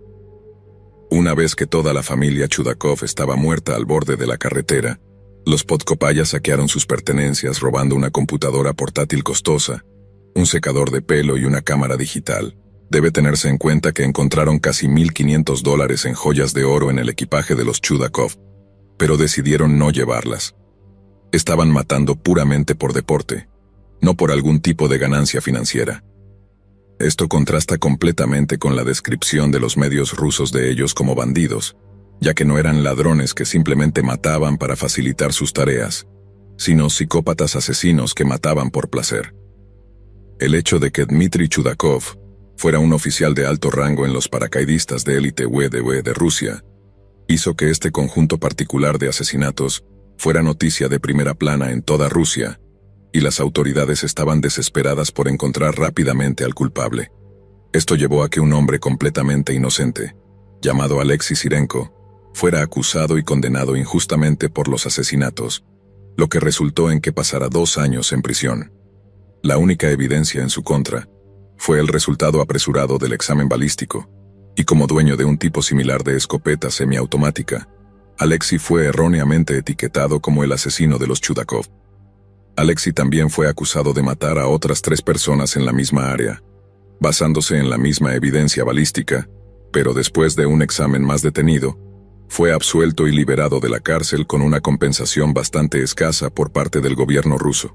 Una vez que toda la familia Chudakov estaba muerta al borde de la carretera, los Podkopaya saquearon sus pertenencias robando una computadora portátil costosa, un secador de pelo y una cámara digital, Debe tenerse en cuenta que encontraron casi mil quinientos dólares en joyas de oro en el equipaje de los Chudakov, pero decidieron no llevarlas. Estaban matando puramente por deporte, no por algún tipo de ganancia financiera. Esto contrasta completamente con la descripción de los medios rusos de ellos como bandidos, ya que no eran ladrones que simplemente mataban para facilitar sus tareas, sino psicópatas asesinos que mataban por placer. El hecho de que Dmitry Chudakov fuera un oficial de alto rango en los paracaidistas de élite W W de Rusia, hizo que este conjunto particular de asesinatos fuera noticia de primera plana en toda Rusia, y las autoridades estaban desesperadas por encontrar rápidamente al culpable. Esto llevó a que un hombre completamente inocente, llamado Alexei Sirenko, fuera acusado y condenado injustamente por los asesinatos, lo que resultó en que pasara dos años en prisión. La única evidencia en su contra fue el resultado apresurado del examen balístico, y como dueño de un tipo similar de escopeta semiautomática, Alexei fue erróneamente etiquetado como el asesino de los Chudakov. Alexei también fue acusado de matar a otras tres personas en la misma área, basándose en la misma evidencia balística, pero después de un examen más detenido, fue absuelto y liberado de la cárcel con una compensación bastante escasa por parte del gobierno ruso.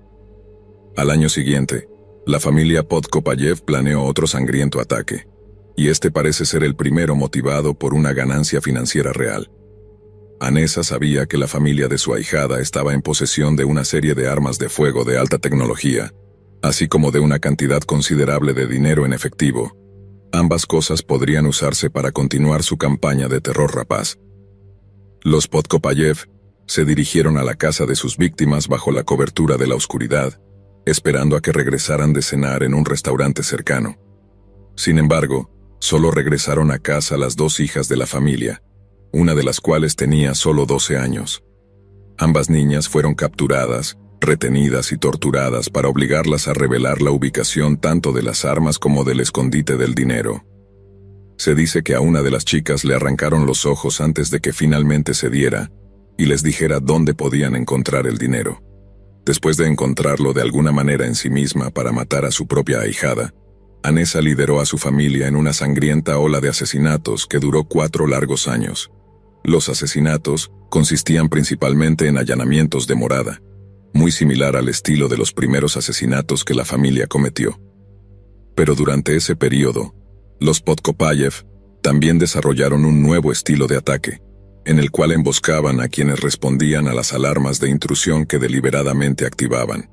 Al año siguiente, la familia Podkopayev planeó otro sangriento ataque, y este parece ser el primero motivado por una ganancia financiera real. Anesa sabía que la familia de su ahijada estaba en posesión de una serie de armas de fuego de alta tecnología, así como de una cantidad considerable de dinero en efectivo. Ambas cosas podrían usarse para continuar su campaña de terror rapaz. Los Podkopayev se dirigieron a la casa de sus víctimas bajo la cobertura de la oscuridad, esperando a que regresaran de cenar en un restaurante cercano. Sin embargo, solo regresaron a casa las dos hijas de la familia, una de las cuales tenía solo doce años. Ambas niñas fueron capturadas, retenidas y torturadas para obligarlas a revelar la ubicación tanto de las armas como del escondite del dinero. Se dice que a una de las chicas le arrancaron los ojos antes de que finalmente cediera y les dijera dónde podían encontrar el dinero. Después de encontrarlo de alguna manera en sí misma para matar a su propia ahijada, Anesa lideró a su familia en una sangrienta ola de asesinatos que duró cuatro largos años. Los asesinatos consistían principalmente en allanamientos de morada, muy similar al estilo de los primeros asesinatos que la familia cometió. Pero durante ese periodo, los Podkopayev también desarrollaron un nuevo estilo de ataque, en el cual emboscaban a quienes respondían a las alarmas de intrusión que deliberadamente activaban.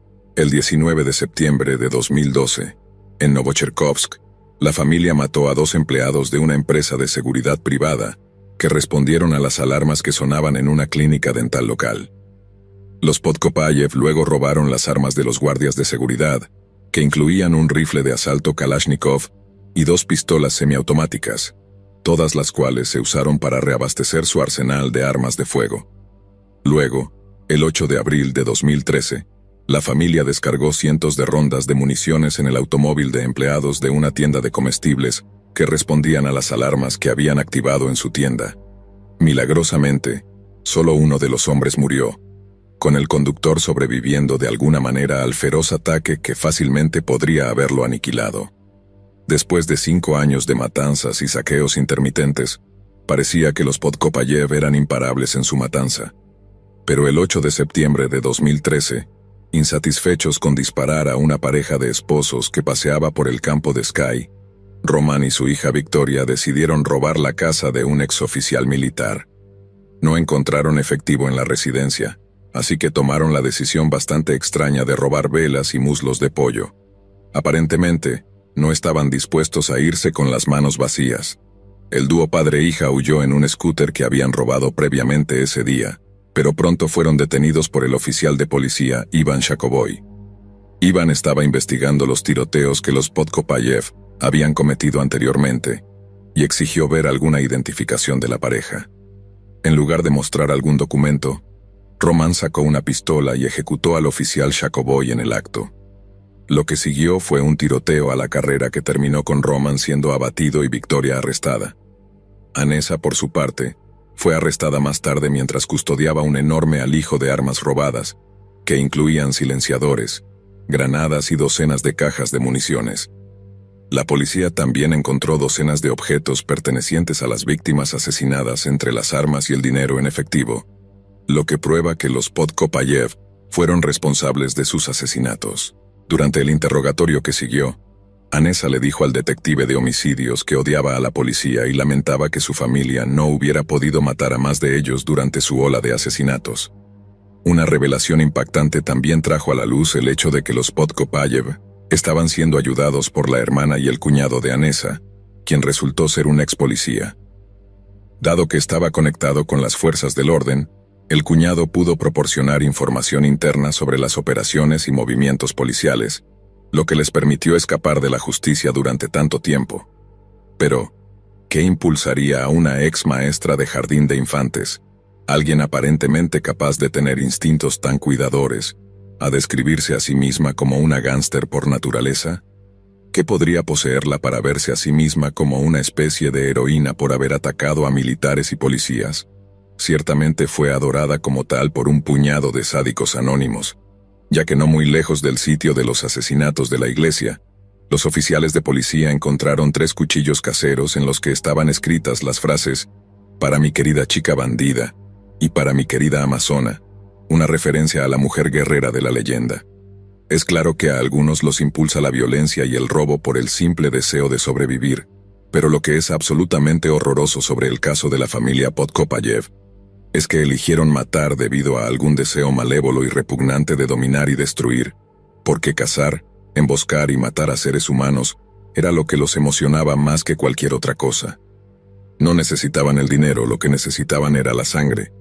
El diecinueve de septiembre de dos mil doce, en Novocherkovsk, la familia mató a dos empleados de una empresa de seguridad privada que respondieron a las alarmas que sonaban en una clínica dental local. Los Podkopayev luego robaron las armas de los guardias de seguridad, que incluían un rifle de asalto Kalashnikov y dos pistolas semiautomáticas, todas las cuales se usaron para reabastecer su arsenal de armas de fuego. Luego, el ocho de abril de dos mil trece, la familia descargó cientos de rondas de municiones en el automóvil de empleados de una tienda de comestibles que respondían a las alarmas que habían activado en su tienda. Milagrosamente, solo uno de los hombres murió, con el conductor sobreviviendo de alguna manera al feroz ataque que fácilmente podría haberlo aniquilado. Después de cinco años de matanzas y saqueos intermitentes, parecía que los Podkopayev eran imparables en su matanza. Pero el ocho de septiembre de dos mil trece, insatisfechos con disparar a una pareja de esposos que paseaba por el campo de Sky, Roman y su hija Victoria decidieron robar la casa de un exoficial militar. No encontraron efectivo en la residencia, así que tomaron la decisión bastante extraña de robar velas y muslos de pollo. Aparentemente, no estaban dispuestos a irse con las manos vacías. El dúo padre-hija huyó en un scooter que habían robado previamente ese día, pero pronto fueron detenidos por el oficial de policía Ivan Shakovoy. Ivan estaba investigando los tiroteos que los Podkopayev habían cometido anteriormente, y exigió ver alguna identificación de la pareja. En lugar de mostrar algún documento, Roman sacó una pistola y ejecutó al oficial Shakovoy en el acto. Lo que siguió fue un tiroteo a la carrera que terminó con Roman siendo abatido y Victoria arrestada. Anesa, por su parte, fue arrestada más tarde mientras custodiaba un enorme alijo de armas robadas, que incluían silenciadores, granadas y docenas de cajas de municiones. La policía también encontró docenas de objetos pertenecientes a las víctimas asesinadas entre las armas y el dinero en efectivo, lo que prueba que los Podkopayev fueron responsables de sus asesinatos. Durante el interrogatorio que siguió, Anesa le dijo al detective de homicidios que odiaba a la policía y lamentaba que su familia no hubiera podido matar a más de ellos durante su ola de asesinatos. Una revelación impactante también trajo a la luz el hecho de que los Podkopayev estaban siendo ayudados por la hermana y el cuñado de Anesa, quien resultó ser un ex policía. Dado que estaba conectado con las fuerzas del orden, el cuñado pudo proporcionar información interna sobre las operaciones y movimientos policiales, lo que les permitió escapar de la justicia durante tanto tiempo. Pero, ¿qué impulsaría a una ex maestra de jardín de infantes, alguien aparentemente capaz de tener instintos tan cuidadores, a describirse a sí misma como una gánster por naturaleza? ¿Qué podría poseerla para verse a sí misma como una especie de heroína por haber atacado a militares y policías? Ciertamente fue adorada como tal por un puñado de sádicos anónimos, ya que no muy lejos del sitio de los asesinatos de la iglesia, los oficiales de policía encontraron tres cuchillos caseros en los que estaban escritas las frases «Para mi querida chica bandida» y «Para mi querida amazona», una referencia a la mujer guerrera de la leyenda. Es claro que a algunos los impulsa la violencia y el robo por el simple deseo de sobrevivir, pero lo que es absolutamente horroroso sobre el caso de la familia Podkopayev es que eligieron matar debido a algún deseo malévolo y repugnante de dominar y destruir, porque cazar, emboscar y matar a seres humanos era lo que los emocionaba más que cualquier otra cosa. No necesitaban el dinero, lo que necesitaban era la sangre.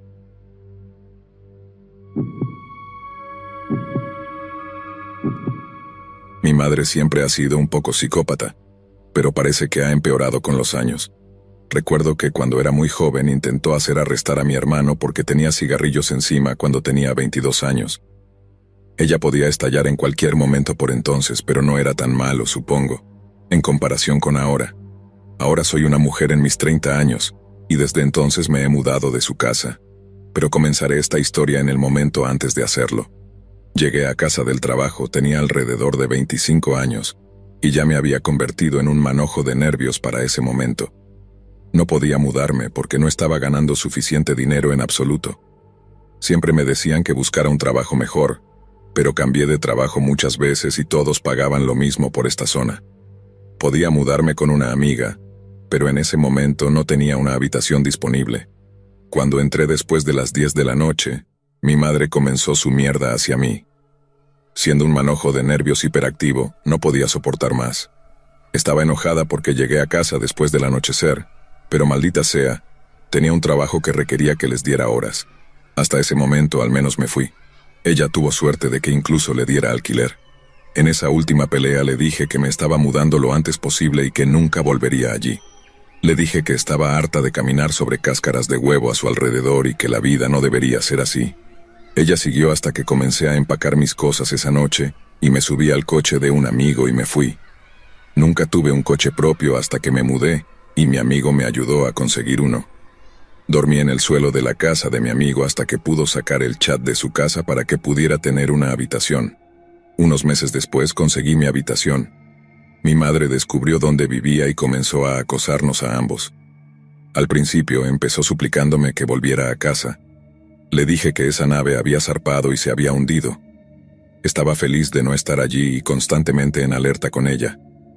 Mi madre siempre ha sido un poco psicópata, pero parece que ha empeorado con los años. Recuerdo que cuando era muy joven intentó hacer arrestar a mi hermano porque tenía cigarrillos encima cuando tenía veintidós años. Ella podía estallar en cualquier momento por entonces, pero no era tan malo, supongo, en comparación con ahora. Ahora soy una mujer en mis treinta años, y desde entonces me he mudado de su casa. Pero comenzaré esta historia en el momento antes de hacerlo. Llegué a casa del trabajo, tenía alrededor de veinticinco años, y ya me había convertido en un manojo de nervios para ese momento. No podía mudarme porque no estaba ganando suficiente dinero en absoluto. Siempre me decían que buscara un trabajo mejor, pero cambié de trabajo muchas veces y todos pagaban lo mismo por esta zona. Podía mudarme con una amiga, pero en ese momento no tenía una habitación disponible. Cuando entré después de las diez de la noche, mi madre comenzó su mierda hacia mí. Siendo un manojo de nervios hiperactivo, no podía soportar más. Estaba enojada porque llegué a casa después del anochecer, pero maldita sea, tenía un trabajo que requería que les diera horas. Hasta ese momento al menos me fui. Ella tuvo suerte de que incluso le diera alquiler. En esa última pelea le dije que me estaba mudando lo antes posible y que nunca volvería allí. Le dije que estaba harta de caminar sobre cáscaras de huevo a su alrededor y que la vida no debería ser así. Ella siguió hasta que comencé a empacar mis cosas esa noche y me subí al coche de un amigo y me fui. Nunca tuve un coche propio hasta que me mudé y mi amigo me ayudó a conseguir uno. Dormí en el suelo de la casa de mi amigo hasta que pudo sacar el chat de su casa para que pudiera tener una habitación. Unos meses después conseguí mi habitación. Mi madre descubrió dónde vivía y comenzó a acosarnos a ambos. Al principio empezó suplicándome que volviera a casa. Le dije que esa nave había zarpado y se había hundido. Estaba feliz de no estar allí y constantemente en alerta con ella.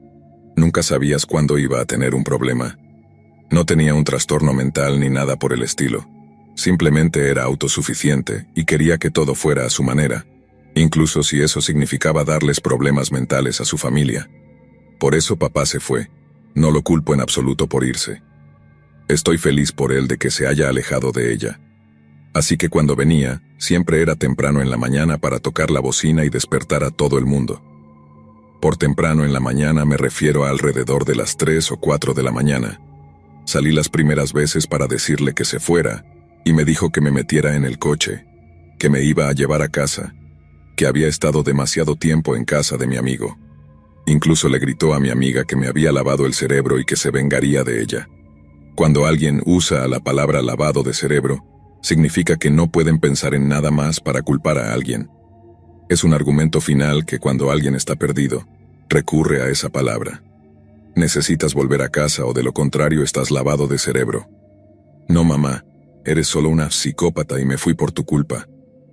Nunca sabías cuándo iba a tener un problema. No tenía un trastorno mental ni nada por el estilo. Simplemente era autosuficiente y quería que todo fuera a su manera, incluso si eso significaba darles problemas mentales a su familia. Por eso papá se fue. No lo culpo en absoluto por irse. Estoy feliz por él de que se haya alejado de ella. Así que cuando venía, siempre era temprano en la mañana para tocar la bocina y despertar a todo el mundo. Por temprano en la mañana me refiero a alrededor de las tres o cuatro de la mañana. Salí las primeras veces para decirle que se fuera, y me dijo que me metiera en el coche, que me iba a llevar a casa, que había estado demasiado tiempo en casa de mi amigo. Incluso le gritó a mi amiga que me había lavado el cerebro y que se vengaría de ella. Cuando alguien usa la palabra lavado de cerebro, significa que no pueden pensar en nada más para culpar a alguien. Es un argumento final que cuando alguien está perdido, Recurre a esa palabra. Necesitas volver a casa o de lo contrario estás lavado de cerebro. No, mamá, eres solo una psicópata y me fui por tu culpa.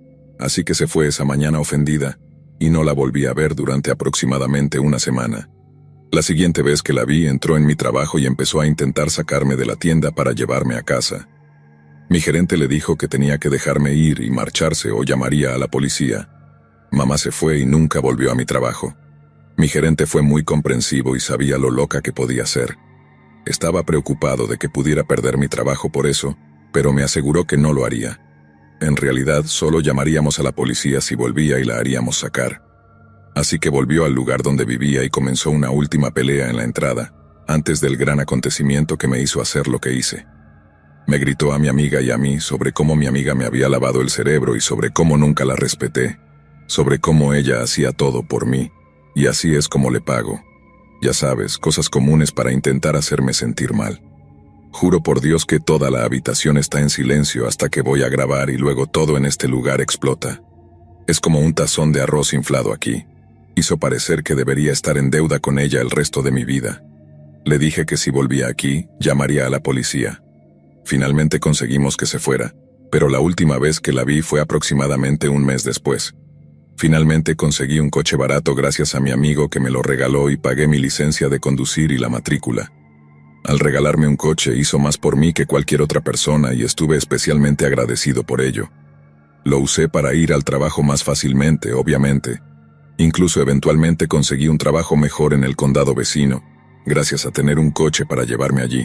Así que se fue esa mañana ofendida y no la volví a ver durante aproximadamente una semana. La siguiente vez que la vi entró en mi trabajo y empezó a intentar sacarme de la tienda para llevarme a casa. Mi gerente le dijo que tenía que dejarme ir y marcharse o llamaría a la policía. Mamá se fue y nunca volvió a mi trabajo. Mi gerente fue muy comprensivo y sabía lo loca que podía ser. Estaba preocupado de que pudiera perder mi trabajo por eso, pero me aseguró que no lo haría. En realidad, solo llamaríamos a la policía si volvía y la haríamos sacar. Así que volvió al lugar donde vivía y comenzó una última pelea en la entrada, antes del gran acontecimiento que me hizo hacer lo que hice. Me gritó a mi amiga y a mí sobre cómo mi amiga me había lavado el cerebro y sobre cómo nunca la respeté, sobre cómo ella hacía todo por mí, y así es como le pago. Ya sabes, cosas comunes para intentar hacerme sentir mal. Juro por Dios que toda la habitación está en silencio hasta que voy a grabar y luego todo en este lugar explota. Es como un tazón de arroz inflado aquí. Hizo parecer que debería estar en deuda con ella el resto de mi vida. Le dije que si volvía aquí, llamaría a la policía. Finalmente conseguimos que se fuera, pero la última vez que la vi fue aproximadamente un mes después. Finalmente conseguí un coche barato gracias a mi amigo que me lo regaló y pagué mi licencia de conducir y la matrícula. Al regalarme un coche hizo más por mí que cualquier otra persona y estuve especialmente agradecido por ello. Lo usé para ir al trabajo más fácilmente, obviamente. Incluso eventualmente conseguí un trabajo mejor en el condado vecino, gracias a tener un coche para llevarme allí.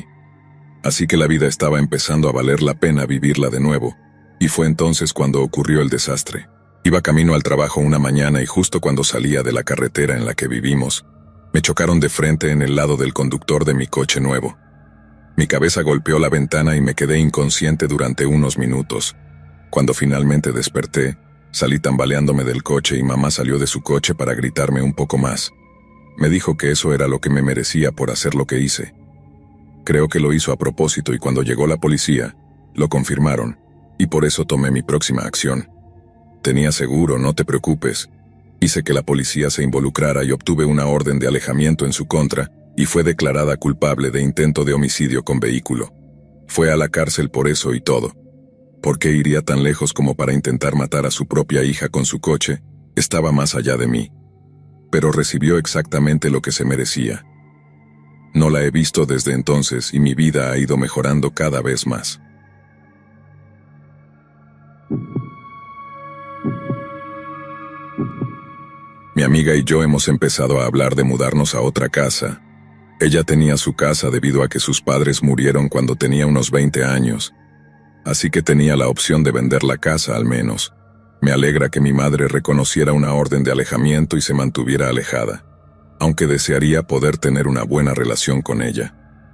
Así que la vida estaba empezando a valer la pena vivirla de nuevo, y fue entonces cuando ocurrió el desastre. Iba camino al trabajo una mañana y justo cuando salía de la carretera en la que vivimos, me chocaron de frente en el lado del conductor de mi coche nuevo. Mi cabeza golpeó la ventana y me quedé inconsciente durante unos minutos. Cuando finalmente desperté, salí tambaleándome del coche y mamá salió de su coche para gritarme un poco más. Me dijo que eso era lo que me merecía por hacer lo que hice. Creo que lo hizo a propósito y cuando llegó la policía, lo confirmaron, y por eso tomé mi próxima acción. Tenía seguro, no te preocupes. Hice que la policía se involucrara y obtuve una orden de alejamiento en su contra, y fue declarada culpable de intento de homicidio con vehículo. Fue a la cárcel por eso y todo. ¿Por qué iría tan lejos como para intentar matar a su propia hija con su coche? Estaba más allá de mí. Pero recibió exactamente lo que se merecía. No la he visto desde entonces y mi vida ha ido mejorando cada vez más. Mi amiga y yo hemos empezado a hablar de mudarnos a otra casa. Ella tenía su casa debido a que sus padres murieron cuando tenía unos veinte años. Así que tenía la opción de vender la casa al menos. Me alegra que mi madre reconociera una orden de alejamiento y se mantuviera alejada, aunque desearía poder tener una buena relación con ella.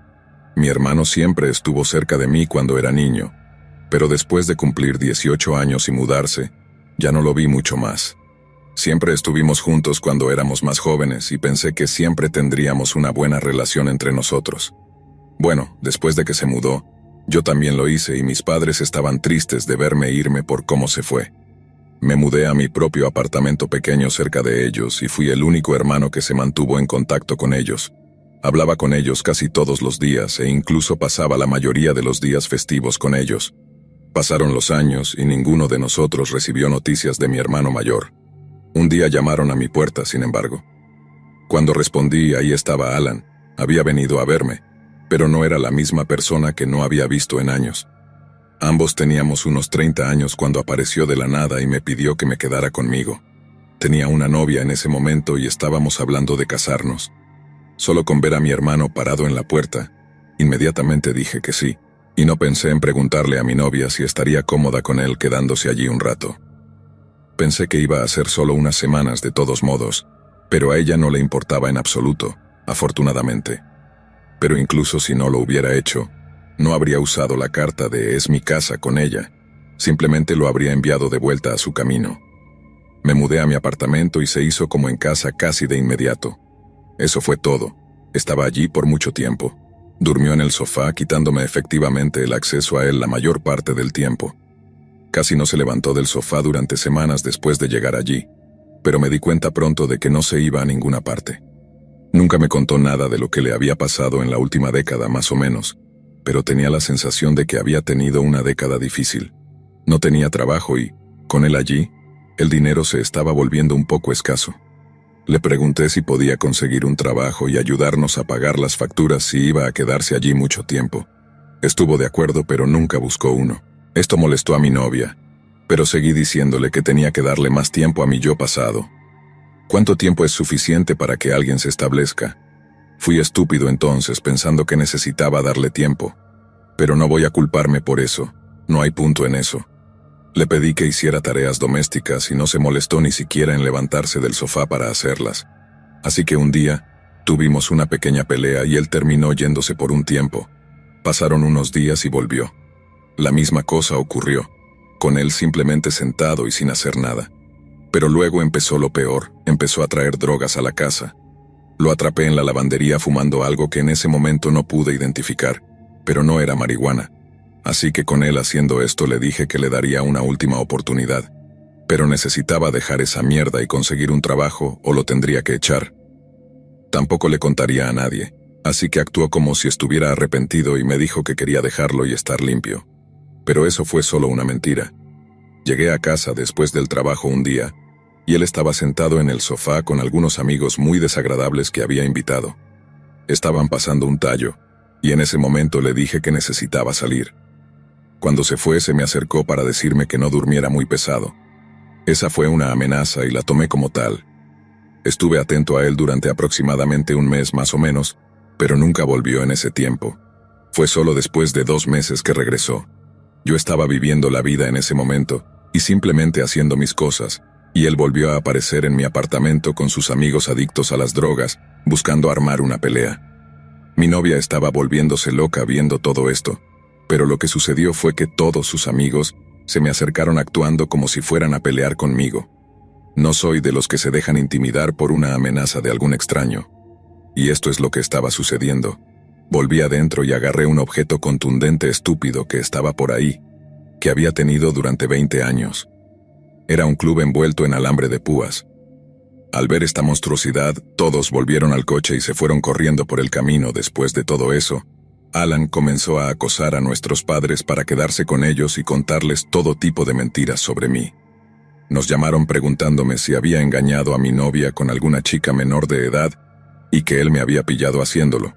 Mi hermano siempre estuvo cerca de mí cuando era niño, pero después de cumplir dieciocho años y mudarse, ya no lo vi mucho más. Siempre estuvimos juntos cuando éramos más jóvenes y pensé que siempre tendríamos una buena relación entre nosotros. Bueno, después de que se mudó, yo también lo hice y mis padres estaban tristes de verme irme por cómo se fue. Me mudé a mi propio apartamento pequeño cerca de ellos y fui el único hermano que se mantuvo en contacto con ellos. Hablaba con ellos casi todos los días e incluso pasaba la mayoría de los días festivos con ellos. Pasaron los años y ninguno de nosotros recibió noticias de mi hermano mayor. Un día llamaron a mi puerta, sin embargo. Cuando respondí, ahí estaba Alan. Había venido a verme, pero no era la misma persona que no había visto en años. Ambos teníamos unos treinta años cuando apareció de la nada y me pidió que me quedara conmigo. Tenía una novia en ese momento y estábamos hablando de casarnos. Solo con ver a mi hermano parado en la puerta, inmediatamente dije que sí, y no pensé en preguntarle a mi novia si estaría cómoda con él quedándose allí un rato. Pensé que iba a ser solo unas semanas de todos modos, pero a ella no le importaba en absoluto, afortunadamente. Pero incluso si no lo hubiera hecho, no habría usado la carta de "es mi casa" con ella, simplemente lo habría enviado de vuelta a su camino. Me mudé a mi apartamento y se hizo como en casa casi de inmediato. Eso fue todo. Estaba allí por mucho tiempo. Durmió en el sofá quitándome efectivamente el acceso a él la mayor parte del tiempo. Casi no se levantó del sofá durante semanas después de llegar allí, pero me di cuenta pronto de que no se iba a ninguna parte. Nunca me contó nada de lo que le había pasado en la última década, más o menos, pero tenía la sensación de que había tenido una década difícil. No tenía trabajo y, con él allí, el dinero se estaba volviendo un poco escaso. Le pregunté si podía conseguir un trabajo y ayudarnos a pagar las facturas si iba a quedarse allí mucho tiempo. Estuvo de acuerdo, pero nunca buscó uno. Esto molestó a mi novia, pero seguí diciéndole que tenía que darle más tiempo a mi yo pasado. ¿Cuánto tiempo es suficiente para que alguien se establezca? Fui estúpido entonces, pensando que necesitaba darle tiempo. Pero no voy a culparme por eso, no hay punto en eso. Le pedí que hiciera tareas domésticas y no se molestó ni siquiera en levantarse del sofá para hacerlas. Así que un día, tuvimos una pequeña pelea y él terminó yéndose por un tiempo. Pasaron unos días y volvió. La misma cosa ocurrió, con él simplemente sentado y sin hacer nada. Pero luego empezó lo peor, empezó a traer drogas a la casa. Lo atrapé en la lavandería fumando algo que en ese momento no pude identificar, pero no era marihuana. Así que con él haciendo esto le dije que le daría una última oportunidad, pero necesitaba dejar esa mierda y conseguir un trabajo o lo tendría que echar. Tampoco le contaría a nadie, así que actuó como si estuviera arrepentido y me dijo que quería dejarlo y estar limpio. Pero eso fue solo una mentira. Llegué a casa después del trabajo un día, y él estaba sentado en el sofá con algunos amigos muy desagradables que había invitado. Estaban pasando un tallo, y en ese momento le dije que necesitaba salir. Cuando se fue se me acercó para decirme que no durmiera muy pesado. Esa fue una amenaza y la tomé como tal. Estuve atento a él durante aproximadamente un mes más o menos, pero nunca volvió en ese tiempo. Fue solo después de dos meses que regresó. Yo estaba viviendo la vida en ese momento, y simplemente haciendo mis cosas, y él volvió a aparecer en mi apartamento con sus amigos adictos a las drogas, buscando armar una pelea. Mi novia estaba volviéndose loca viendo todo esto, pero lo que sucedió fue que todos sus amigos se me acercaron actuando como si fueran a pelear conmigo. No soy de los que se dejan intimidar por una amenaza de algún extraño. Y esto es lo que estaba sucediendo. Volví adentro y agarré un objeto contundente estúpido que estaba por ahí, que había tenido durante veinte años. Era un club envuelto en alambre de púas. Al ver esta monstruosidad, todos volvieron al coche y se fueron corriendo por el camino. Después de todo eso, Alan comenzó a acosar a nuestros padres para quedarse con ellos y contarles todo tipo de mentiras sobre mí. Nos llamaron preguntándome si había engañado a mi novia con alguna chica menor de edad y que él me había pillado haciéndolo.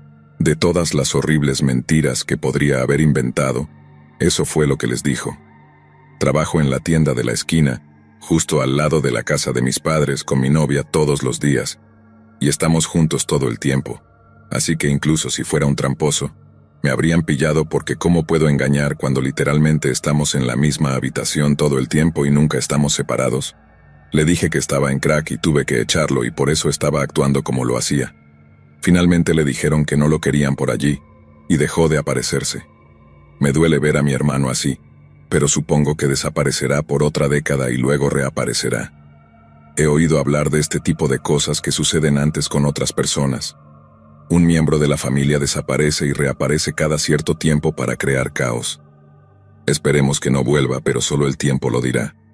De todas las horribles mentiras que podría haber inventado, eso fue lo que les dijo. Trabajo en la tienda de la esquina, justo al lado de la casa de mis padres con mi novia todos los días, y estamos juntos todo el tiempo. Así que incluso si fuera un tramposo, me habrían pillado porque ¿cómo puedo engañar cuando literalmente estamos en la misma habitación todo el tiempo y nunca estamos separados? Le dije que estaba en crack y tuve que echarlo y por eso estaba actuando como lo hacía. Finalmente le dijeron que no lo querían por allí, y dejó de aparecerse. Me duele ver a mi hermano así, pero supongo que desaparecerá por otra década y luego reaparecerá. He oído hablar de este tipo de cosas que suceden antes con otras personas. Un miembro de la familia desaparece y reaparece cada cierto tiempo para crear caos. Esperemos que no vuelva, pero solo el tiempo lo dirá.